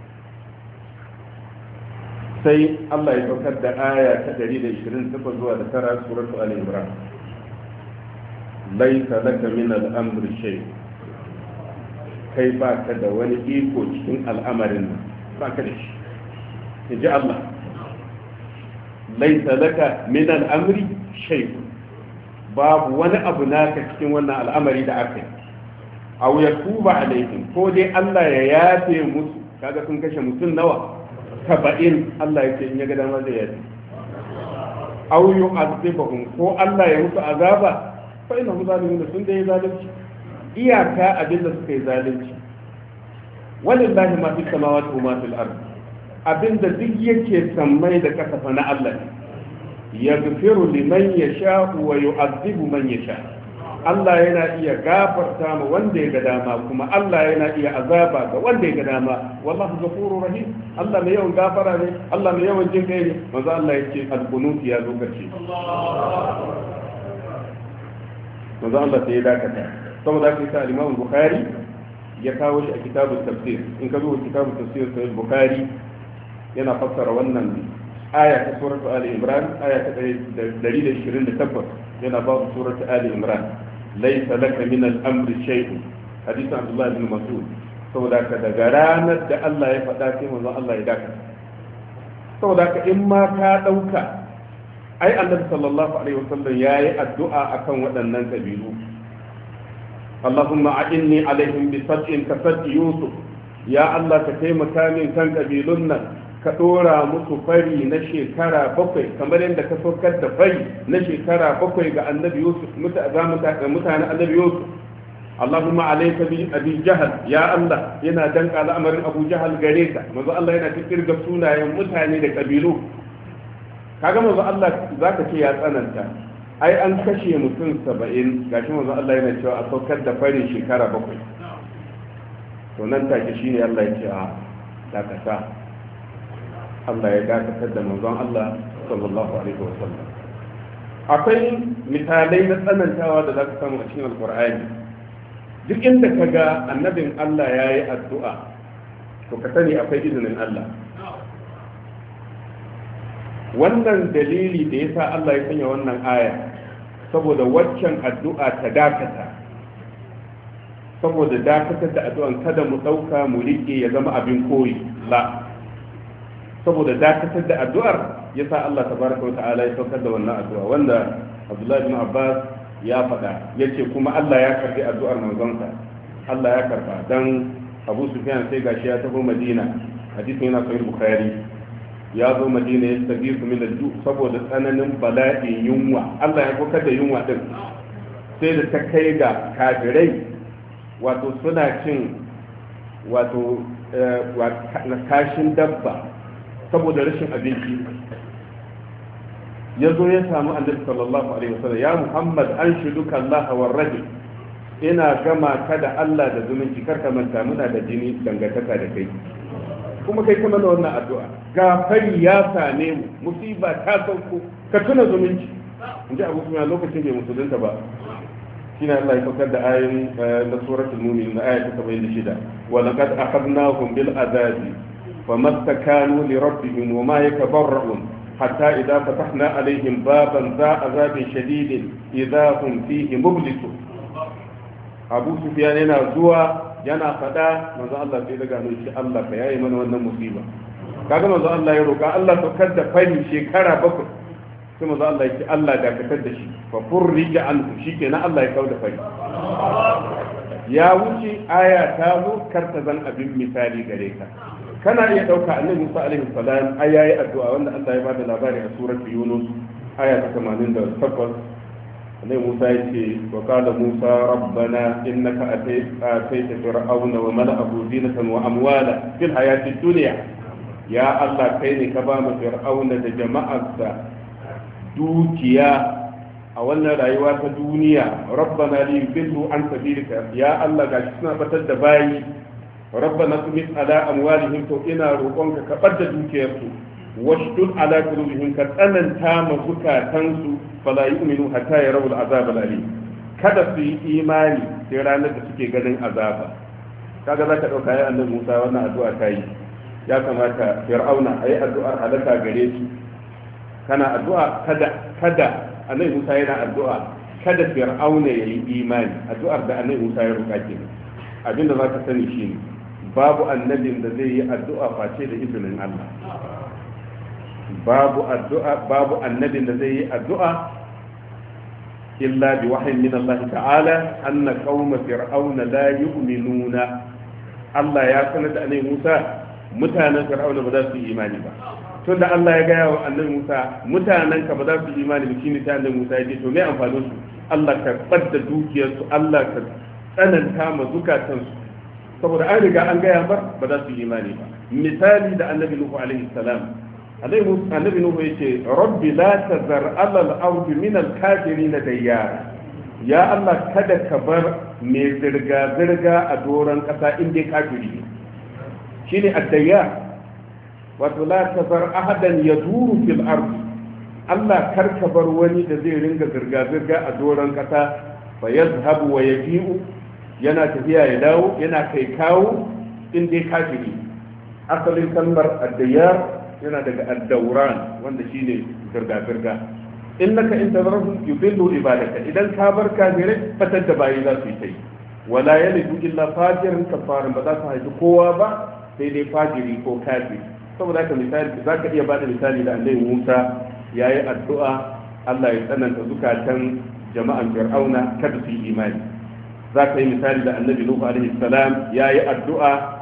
sai Allah ya saukar da aya ta ɗari da ishirin da takwas zuwa da tara suratu Ali Imran. laisa laka min al-amri shay, kai ba ka da wani iko cikin al'amarin nan, ba ka da shi. in ji Allah, laisa laka min al-amri shay, babu wani abu naka cikin wannan al'amari da aka yi. aw yatuba alaihim, ko dai Allah ya yafe musu. kaga sun kashe mutum nawa? saba'in. Allah ya ce in ya ga dama zai yafe. aw yu'adhibuhum, ko Allah ya musu azaba. fa inna zalimun, sun dai zalunci iyaka abinda suka yi zalunci. walillahi ma fis samawati wa ma fil ard, abinda duk yake sammai da kasafa na Allah ne. yaghfiru liman yasha'u wa yu'adhibu man yasha'. Allah yana iya gafarta ma wanda ya ga dama, kuma Allah yana iya azaba ga wanda ya ga dama. wallahu ghafurur rahim, Allah mai yawan gafara ne, Allah mai yawan jin kai ne. manzo Allah yake al-qunut ya zo kace. manzo Allah sai ya dakata saboda haka yasa al-Imam Bukhari ya kawo shi a kitabut tafsir. In ka zo kitabut tafsir sai Bukhari yana fassara wannan aya ta suratu Ali Imran, aya ta ɗari da ishirin da takwas, yana ba su suratu Ali Imran, laysa laka min al-amri shay'un, hadisin Abdullah ibn Mas'ud. saboda ka daga ranar da Allah ya faɗa sai manzon Allah ya daka. saboda ka in ma ka ɗauka, ai annabi sallallahu alaihi wasallam yayi addu'a akan waɗannan kabilu. Allahumma a'inni alaihim bi sab'in ka sab'i Yusuf, ya Allah ka taimaka min kan kabilun nan, ka dora musu fari na shekara bakwai kamar yadda ka saukar da fari na shekara bakwai ga annabi Yusuf mutanen annabi Yusuf. Allahumma alayka bi abi jahal, ya Allah yana danka al'amarin abu jahal gare ka. Manzo Allah yana cikin ga sunayen mutane da kabilu. Kaga manzo Allah zaka ce ya tsananta, ai an kashe mutum saba'in, gashi manzo Allah yana cewa a saukar da fari shekara bakwai. To nan take shine Allah ya ce a dakata, Allah ya dakatar da manzon Allah sallallahu alaihi wasallam. Akwai misalai na tsanantawa da za ka samu a cikin alkur'ani. Duk inda ka ga annabin Allah ya yi addu'a, to ka sani akwai izinin Allah. Wannan dalili da ya sa Allah ya sanya wannan aya, saboda waccan addu'a ta dakata, saboda dakatar da addu'an kada mu ɗauka mu riƙe ya zama abin koyi la. saboda dakatar da addu'ar ya sa Allah tabaraka wa ta'ala ya saukar da wannan addu'a, wanda Abdullahi bin Abbas ya faɗa, ya ce kuma Allah ya karɓi addu'ar manzonsa. Allah ya karɓa dan Abu Sufyan sai gashi ya tafi Madina, hadisin yana sahih Bukhari, ya zo Madina ya tafi su min al-ju saboda tsananin bala'in yunwa. Allah ya kokar da yunwa din sai da ta kai ga kafirai wato suna cin wato kashin dabba saboda rashin abinci. ya zo ya samu annabi sallallahu alaihi wasallam, ya Muhammad an shuduka Allah wa rajul, ina gama ka da Allah da zumunci, karka manta muna da jini dangantaka da kai, kuma kai kuma da wannan addu'a ga fari ya same mu, musiba ta sauko, ka tuna zumunci. in ji Abu Sufyan lokacin bai musulunta ba. shine Allah ya saukar da ayoyin na suratul mu'min na aya ta saba'in da shida, wa laqad akhadnahum bil azabi فما استكانوا لربهم وما يتضرعون حتى إذا فتحنا عليهم بابا ذا عذاب شديد إذا هم فيه مبلسون. أبو سفيان yana zuwa yana fada manzo Allah sai daga mun shi Allah ka yayi mana wannan musiba. kaga manzo Allah ya roka Allah saukar da fari shekara bakwai, sai manzo Allah ya ce Allah dakatar da shi fa furrija anhu, shikenan Allah ya kauda fari. ya wuce aya ta zo karta zan abin misali gare ka. kana iya dauka annabi Musa alaihi salam ai yayi addu'a wanda Allah ya bada labari a suratul Yunus aya ta tamanin da takwas. annabi Musa yace wa qala Musa rabbana innaka atayta fir'auna wa mala'ahu zinatan wa amwala fil hayati dunya. ya Allah kai ne ka ba mu fir'auna da jama'arsa dukiya a wannan rayuwa ta duniya. rabbana li yudillu an sabilika, ya Allah gashi suna batar da bayi. rabbana tumis ala amwalihim, to ina roƙonka ka bar da dukiyarsu. washdud ala qulubihim, ka tsananta ma zukatansu, fala yu'minu hatta yarawul azab al-alim, kada su yi imani sai ranar da suke ganin azaba. kaga zaka dauka ya annabi Musa wannan addu'a ta yi, ya kamata fir'auna ayi addu'ar halaka gare shi. kana addu'a kada kada annabi Musa yana addu'a kada fir'auna yayi imani, addu'ar da annabi Musa ya roƙa kenan. abinda zaka sani shine babu annabin da zai yi addu'a face da izinin Allah. babu addu'a babu annabin da zai yi addu'a illa bi wahyin min Allah ta'ala anna qauma fir'auna la yu'minuna. Allah ya sanar da annabi Musa mutanen fir'auna ba za su yi imani ba. tunda Allah ya gaya wa annabi Musa mutanen ka ba za su yi imani ba, shine sai annabi Musa ya ce to me amfanin su? Allah ka badda dukiyarsu, Allah ka tsananta ma zukatansu, saboda an riga an gaya bar ba za su yi imani ba. misali da annabi Nuhu alaihi salam, annabi Nuhu yace rabbi la tazar ala al-ardi min al-kafirin dayyara, ya Allah kada ka bar mai zirga zirga a doron kasa inda kafiri ne. shine ad-dayyar, wato la tazar ahadan yaduru fil ardi, Allah kar ka bar wani da zai ringa zirga zirga a doron kasa fa yazhabu wa yaji'u yana tafiya ya dawo yana kai kawo in dai kafiri. Asalin kalmar ad-diyar yana daga ad-dawran wanda shine girga-girga. innaka in tazarhum yudillu ibadaka, idan ka bar kafirai fatar da bayi za su yi ta yi. Wala yalidu illa fajirin kafarin, ba za su haifi kowa ba sai dai fajiri ko kafiri. Saboda haka misali za ka iya bada misali da annabi Musa ya yi addu'a Allah ya tsananta zukatan jama'an Fir'auna kada su yi imani. Za ka yi misali da annabi Nuhu alaihi salam ya yi addu'a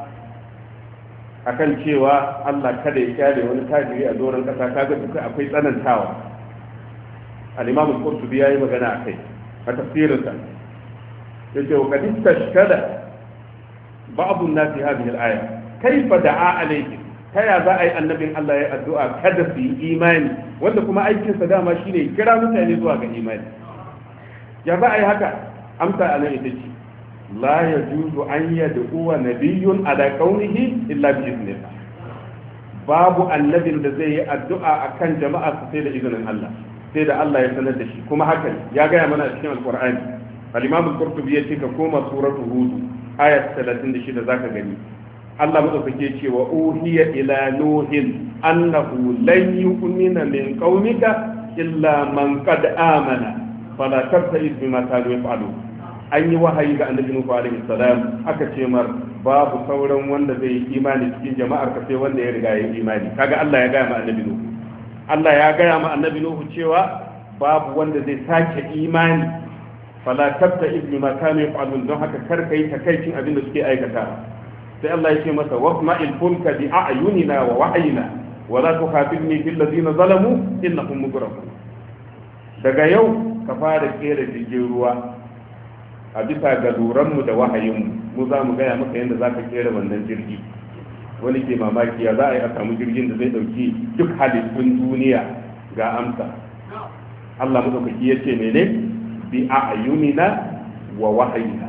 akan cewa Allah kada ya kyale wani kafiri a doron kasa, kaga duka akwai tsanantawa. Al-Imam al-Qurtubi yayi magana akai a tafsirinsa, yace wa qad istashkala ba'd an-nas hadhihi al-aya kayfa da'a alayhi, taya za a yi annabin Allah ya addu'a kada su yi imani wanda kuma aikin sa dama shine kira mutane zuwa ga imani. Ya za a yi haka? Amsa anan ita ce la yajuzu an yad'u nabiyyun ala qaumihi illa bi idhnillah. Babu annabin da zai yi addu'a akan jama'a su sai da izinin Allah, sai da Allah ya sanar da shi. Kuma haka ya gaya mana a cikin alqur'ani. Al-Imam al-Qurtubi ya ce ka koma suratu Hud aya talatin da shida zaka gani Allah madaukake ce wa uhiya ila nuhin annahu lan yu'mina min qaumika illa man qad amana fala tabta'id bima kanu yaf'alun. An yi wahayi ga annabi Nuhu alaihi salam aka ce mar babu sauran wanda zai yi imani cikin jama'ar ka sai wanda ya riga ya yi imani. Kaga Allah ya gaya ma annabi Nuhu Allah ya gaya ma annabi Nuhu cewa babu wanda zai sake imani, fala tabta'id bima kanu yaf'alun, don haka kar kai takaicin abin da suke aikata. Sai Allah ya ce masa wasma'il fulka bi a'yunina wa wahyina wa la tukhatibni fil ladina zalamu innahum mughraqun. Daga yau ka fara kera jirgin ruwa a bisa ga luranmu da wahayinmu, mu za mu gaya maka yadda za ka kera wannan jirgi. Wani ke mamaki ya za a yi a samu jirgin da zai ɗauki duk halittun duniya. Ga amsa Allah maɗaukaki ya ce mene bi a'yunina wa wahayina,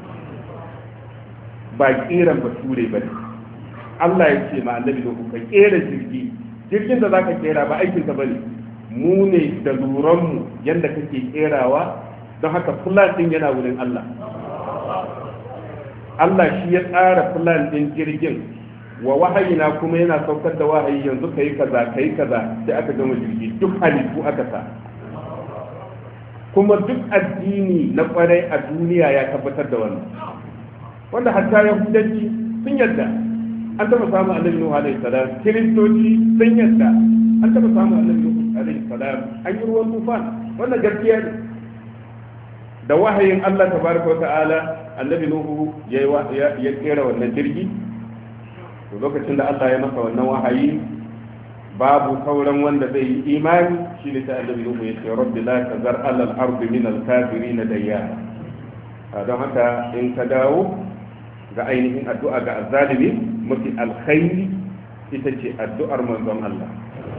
ba kiran bature ba ne. Allah ya ce ma annabi Nuhu ka kera jirgi, jirgin da za ka kera ba aikinka ba ne, mu ne da luranmu yadda kake kerawa. Don haka fulan din yana wurin Allah. Allah shi ya tsara fulan din jirgin, wa wahayina kuma yana saukar da wahayi yanzu kai kaza kai kaza, sai aka gama jirgi duk halittu aka sa. Kuma duk addini na kwarai a duniya ya tabbatar da wannan, wanda hatta yahudanci sun yadda an taba samu annabi Nuhu alaihi salam, kiristoci sun yadda an taba samu annabi Nuhu alaihi salam, an yi ruwan tufan. Wannan gaskiya ne. Da wahayin Allah tabaraka wa ta'ala annabi Nuhu ya ya kera wannan jirgi. To lokacin da Allah ya masa wannan wahayi babu sauran wanda zai yi imani, shi ne ta annabi Nuhu ya ce rabbi la tazar ala al-ardi min al-kafirin dayyara. Don haka in ka dawo ga ainihin addu'a ga azzalimi, mafi alkhairi ita ce addu'ar manzon Allah.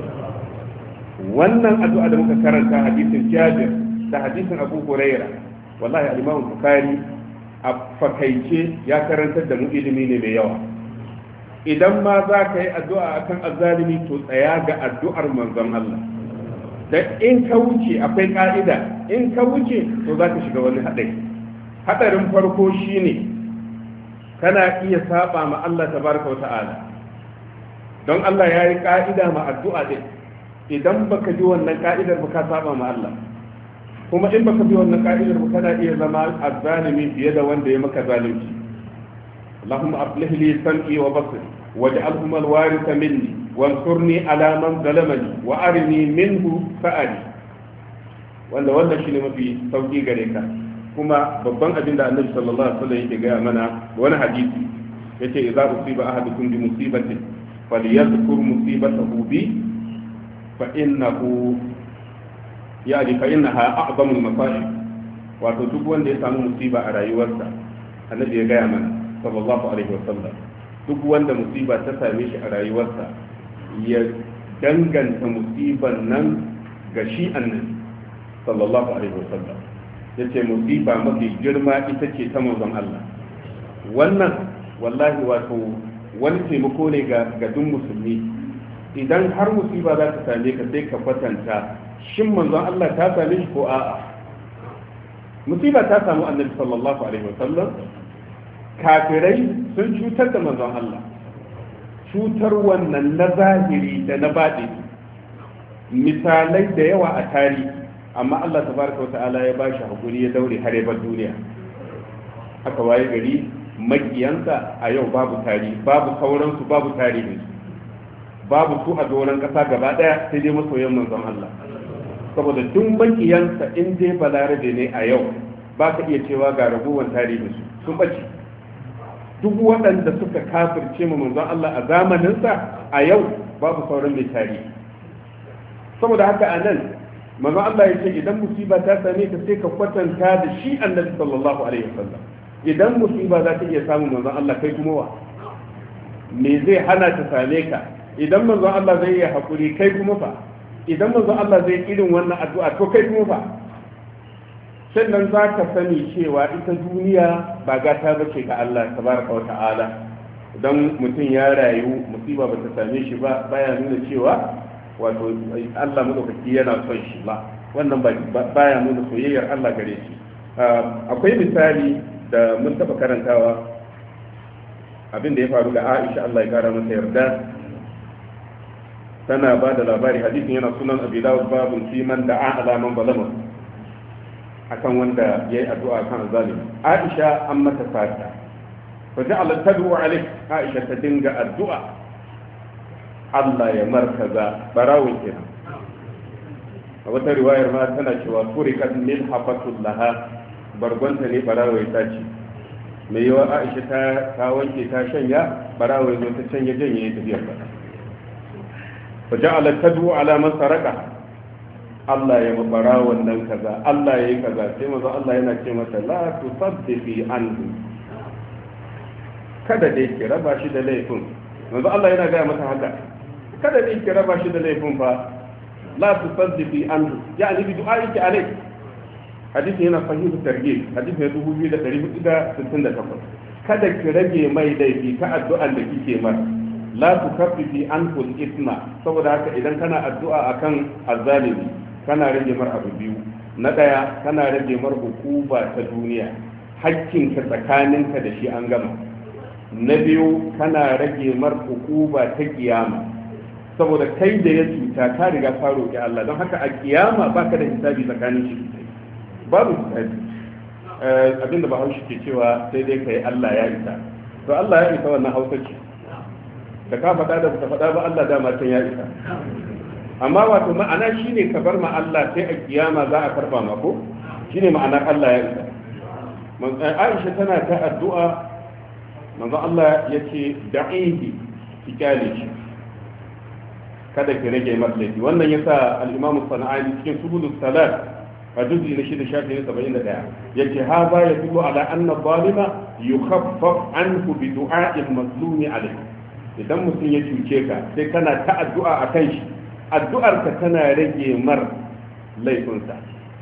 Wannan addu'a da muka karanta hadisin Jabir da hadisin Abu Hurairah, wallahi al-Imam Bukhari a fakaice ya karantar da mu ilimi ne mai yawa. Idan ma za ka yi addu'a akan azzalimi, to tsaya ga addu'ar manzon Allah. Da in ka wuce akwai ka'ida, in ka wuce to za ka shiga wani haɗari. Haɗarin farko shine kana iya saba ma Allah tabaraka wa ta'ala, don Allah ya yi ka'ida ma addu'a din. Idan baka ji wannan ka'idar ba ka saba ma Allah, kuma in baka bi wannan ka'idar ba kana iya zama azzalimi fiye da wanda ya maka zalunci. Allahumma aslih li sam'i wa basri waj'alhum al-waritha minni wansurni ala man zalamani wa arini minhu fa'ali. Wanda wannan shine mafi sauki gare ka. Kuma babban abin da Annabi sallallahu alaihi wasallam yake ga mana wani hadisi yace idza usiba ahadukum bi musibatin falyadhkur musibatahu bi fa innahu yani fa innaha a'zamul masa'ib. Wato duk wanda ya samu musiba a rayuwarsa, annabi ya gaya mana sallallahu alaihi wasallam, duk wanda musiba ta same shi a rayuwarsa ya danganta musiban nan ga shi annabi sallallahu alaihi wasallam. Yace musiba mafi girma ita ce ta manzon Allah. Wannan wallahi wato wani taimako ne ga ga duk musulmi. Idan har musiba za ta same ka sai ka kwatanta shin manzon Allah ta same shi ko a'a. musiba ta samu annabi sallallahu alaihi wasallam, kafirai sun cutar da manzon Allah, cutar wannan na zahiri da na baɗi, misalai da yawa a tarihi, amma Allah tabaraka wa ta'ala ya bashi hakuri ya daure har ya bar duniya. Haka waye gari makiyansa a yau babu tarihi, babu sauransu, babu tarihi, babu su a doron kasa gaba daya, sai dai masoyan manzon Allah. Saboda duk makiyansa in dai balarabe ne a yau, ba ka iya cewa ga ragowar tarihin su sun bace. Duk waɗanda suka kafirce mu manzon Allah a zamaninsa a yau babu sauran mai tarihi. Saboda haka a nan manzon Allah ya ce idan musiba ta same ka sai ka kwatanta da shi annabi sallallahu alaihi wasallam. Idan musiba za ta iya samun manzon Allah, kai kuma wa me zai hana ta same ka? Idan manzon Allah zai yi hakuri, kai kuma fa? Idan manzon Allah zai irin wannan addu'a, to kai kuma fa? Sannan za ka sani cewa ita duniya ba gata ba ce ga Allah tabaraka wa ta'ala. Idan mutum ya rayu musiba ba ta same shi ba, baya nuna cewa wato Allah madaukaki yana son shi ba. Wannan baya nuna soyayyar Allah gare shi. Akwai misali da mun taba karantawa, abin da ya faru da Aisha Allah ya kara mata yarda. Tana ba da labari, hadisin yana sunan Abi Dawud, babun fi man da'a ala man balama, akan wanda yayi addu'a kan zalimi. Aisha an mata fata, fa ja'ala tad'u alayhi, Aisha ta dinga addu'a Allah ya markaza barawun kenan. A wata riwayar ma tana cewa turikat min hafatul laha, bargonta ne barawai ta ce. Mai yawa Aisha ta ta wanke ta shanya, barawai zo ta canja janye tafiyar ba. fa ja'ala tad'u ala man saraka, Allah ya mabara wannan kaza, Allah ya yi kaza, sai manzo Allah yana ce mata la tusaddiqi anhu, kada dai ki raba shi da laifin. Manzo Allah yana ga mata haka, kada dai ki raba shi da laifin fa, la tusaddiqi anhu, yani bi du'aiki alayhi. Hadisi yana sahihu targhib, hadisi ne dubu biyu da ɗari hudu da sittin da takwas. Kada ki rage mai laifi ta addu'an da kike mar, la tukaffifi anhu al-ithma, saboda haka idan kana addu'a akan azzalimi kana rage mar abu biyu. Na daya, kana rage mar hukuba ta duniya, hakkinka tsakaninka da shi an gama. Na biyu, kana rage mar hukuba ta kiyama, saboda kai da ya cuta ka riga ka roƙi Allah, don haka a kiyama baka da hisabi tsakanin shi, babu hisabi. Abinda Bahaushe ke cewa sai dai kai Allah ya isa, to Allah ya isa wannan Hausa ce, da ka faɗa da ka faɗa ba Allah dama can ya isa. Amma wato ma'ana shine ka bar ma Allah sai a kiyama za a karba ma, ko shine ma'anar Allah ya isa. Aisha tana ta addu'a, manzo Allah yace da'ihi, ki kyale shi, kada ki rage masa laifi. Wannan yasa al-Imam Sana'ani cikin Subulus Salat a juzi na shida shafi na saba'in da ɗaya yace haza yadullu ala anna zalima yukhaffaf anhu bi du'a'il mazlumi alayhi. Idan mutum ya cuce ka sai kana ta addu'a akan shi, addu'ar ka tana rage mar laifinsa.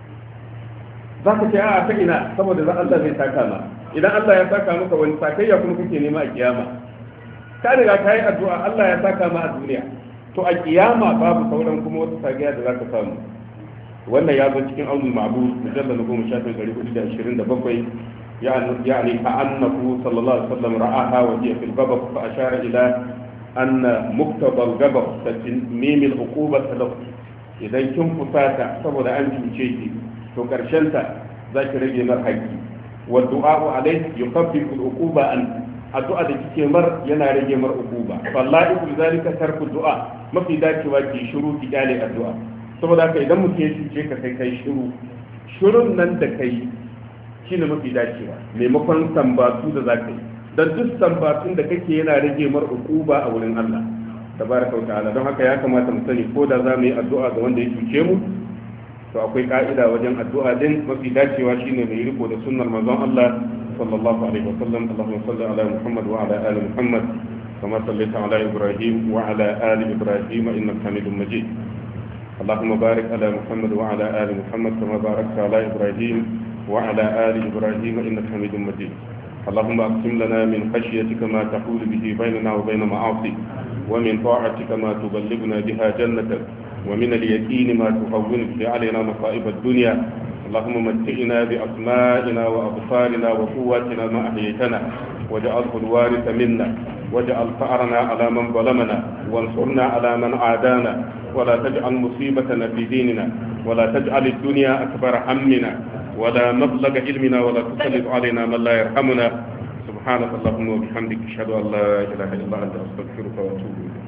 Za ka ce a ta ina, saboda za Allah zai saka ma. Idan Allah ya saka maka wani sakayya kuma kake nema a kiyama, ka riga ka yi addu'a Allah ya saka ma a duniya, to a kiyama babu sauran kuma wata sakayya da za ka samu. Wannan ya zo cikin aunul ma'bud mujallal goma sha ɗari hudu da ashirin da bakwai, يعني كأنه صلى الله عليه وسلم رآها وهي في الغضب فأشار إلى أن مقتضى الغضب تتميم العقوبة له. إذا كنت فساتا سبب أن تمشيك فكرشنت ذاك رجل مرحكي، والدعاء عليه يخفف العقوبة عنه. الدعاء التي مر ينا رجل مر عقوبة، فالله يقول ذلك ترك الدعاء، ما في ذاك واجي شروط جالي الدعاء. سبب ذاك إذا مكيشيك كي شروط شروط نندكي shi ne mafi dacewa maimakon sambatu da za ka yi, don duk sambatun da kake yana rage mar ukuba a wurin Allah tabaraka wa ta'ala. Don haka ya kamata mu sani ko da za mu yi addu'a ga wanda ya cuce mu, to akwai ka'ida wajen addu'a din. Mafi dacewa shine mai riko da sunnar manzon Allah sallallahu alaihi wa sallam. Allahumma salli ala Muhammad wa ala ali Muhammad kama sallaita ala Ibrahim wa ala ali Ibrahim innaka Hamidum Majid. Allahumma barik ala Muhammad wa ala ali Muhammad kama barakta ala Ibrahim وعلى آل إبراهيم إنك حميد مجيد. اللهم أقسم لنا من خشيتك ما تحول به بيننا وبين معاصيك، ومن طاعتك ما تبلغنا بها جنتك، ومن اليقين ما تهون به علينا مصائب الدنيا، اللهم متعنا بأسمائنا وأبصارنا وقواتنا ما أحييتنا واجعله الوارث منا واجعل ثأرنا على من ظلمنا وانصرنا على من عادانا ولا تجعل مصيبتنا في ديننا ولا تجعل الدنيا أكبر همنا ولا مبلغ علمنا ولا تسلط علينا من لا يرحمنا. سبحانك اللهم وبحمدك أشهد أن لا إله إلا أنت أستغفرك وأتوب إليك.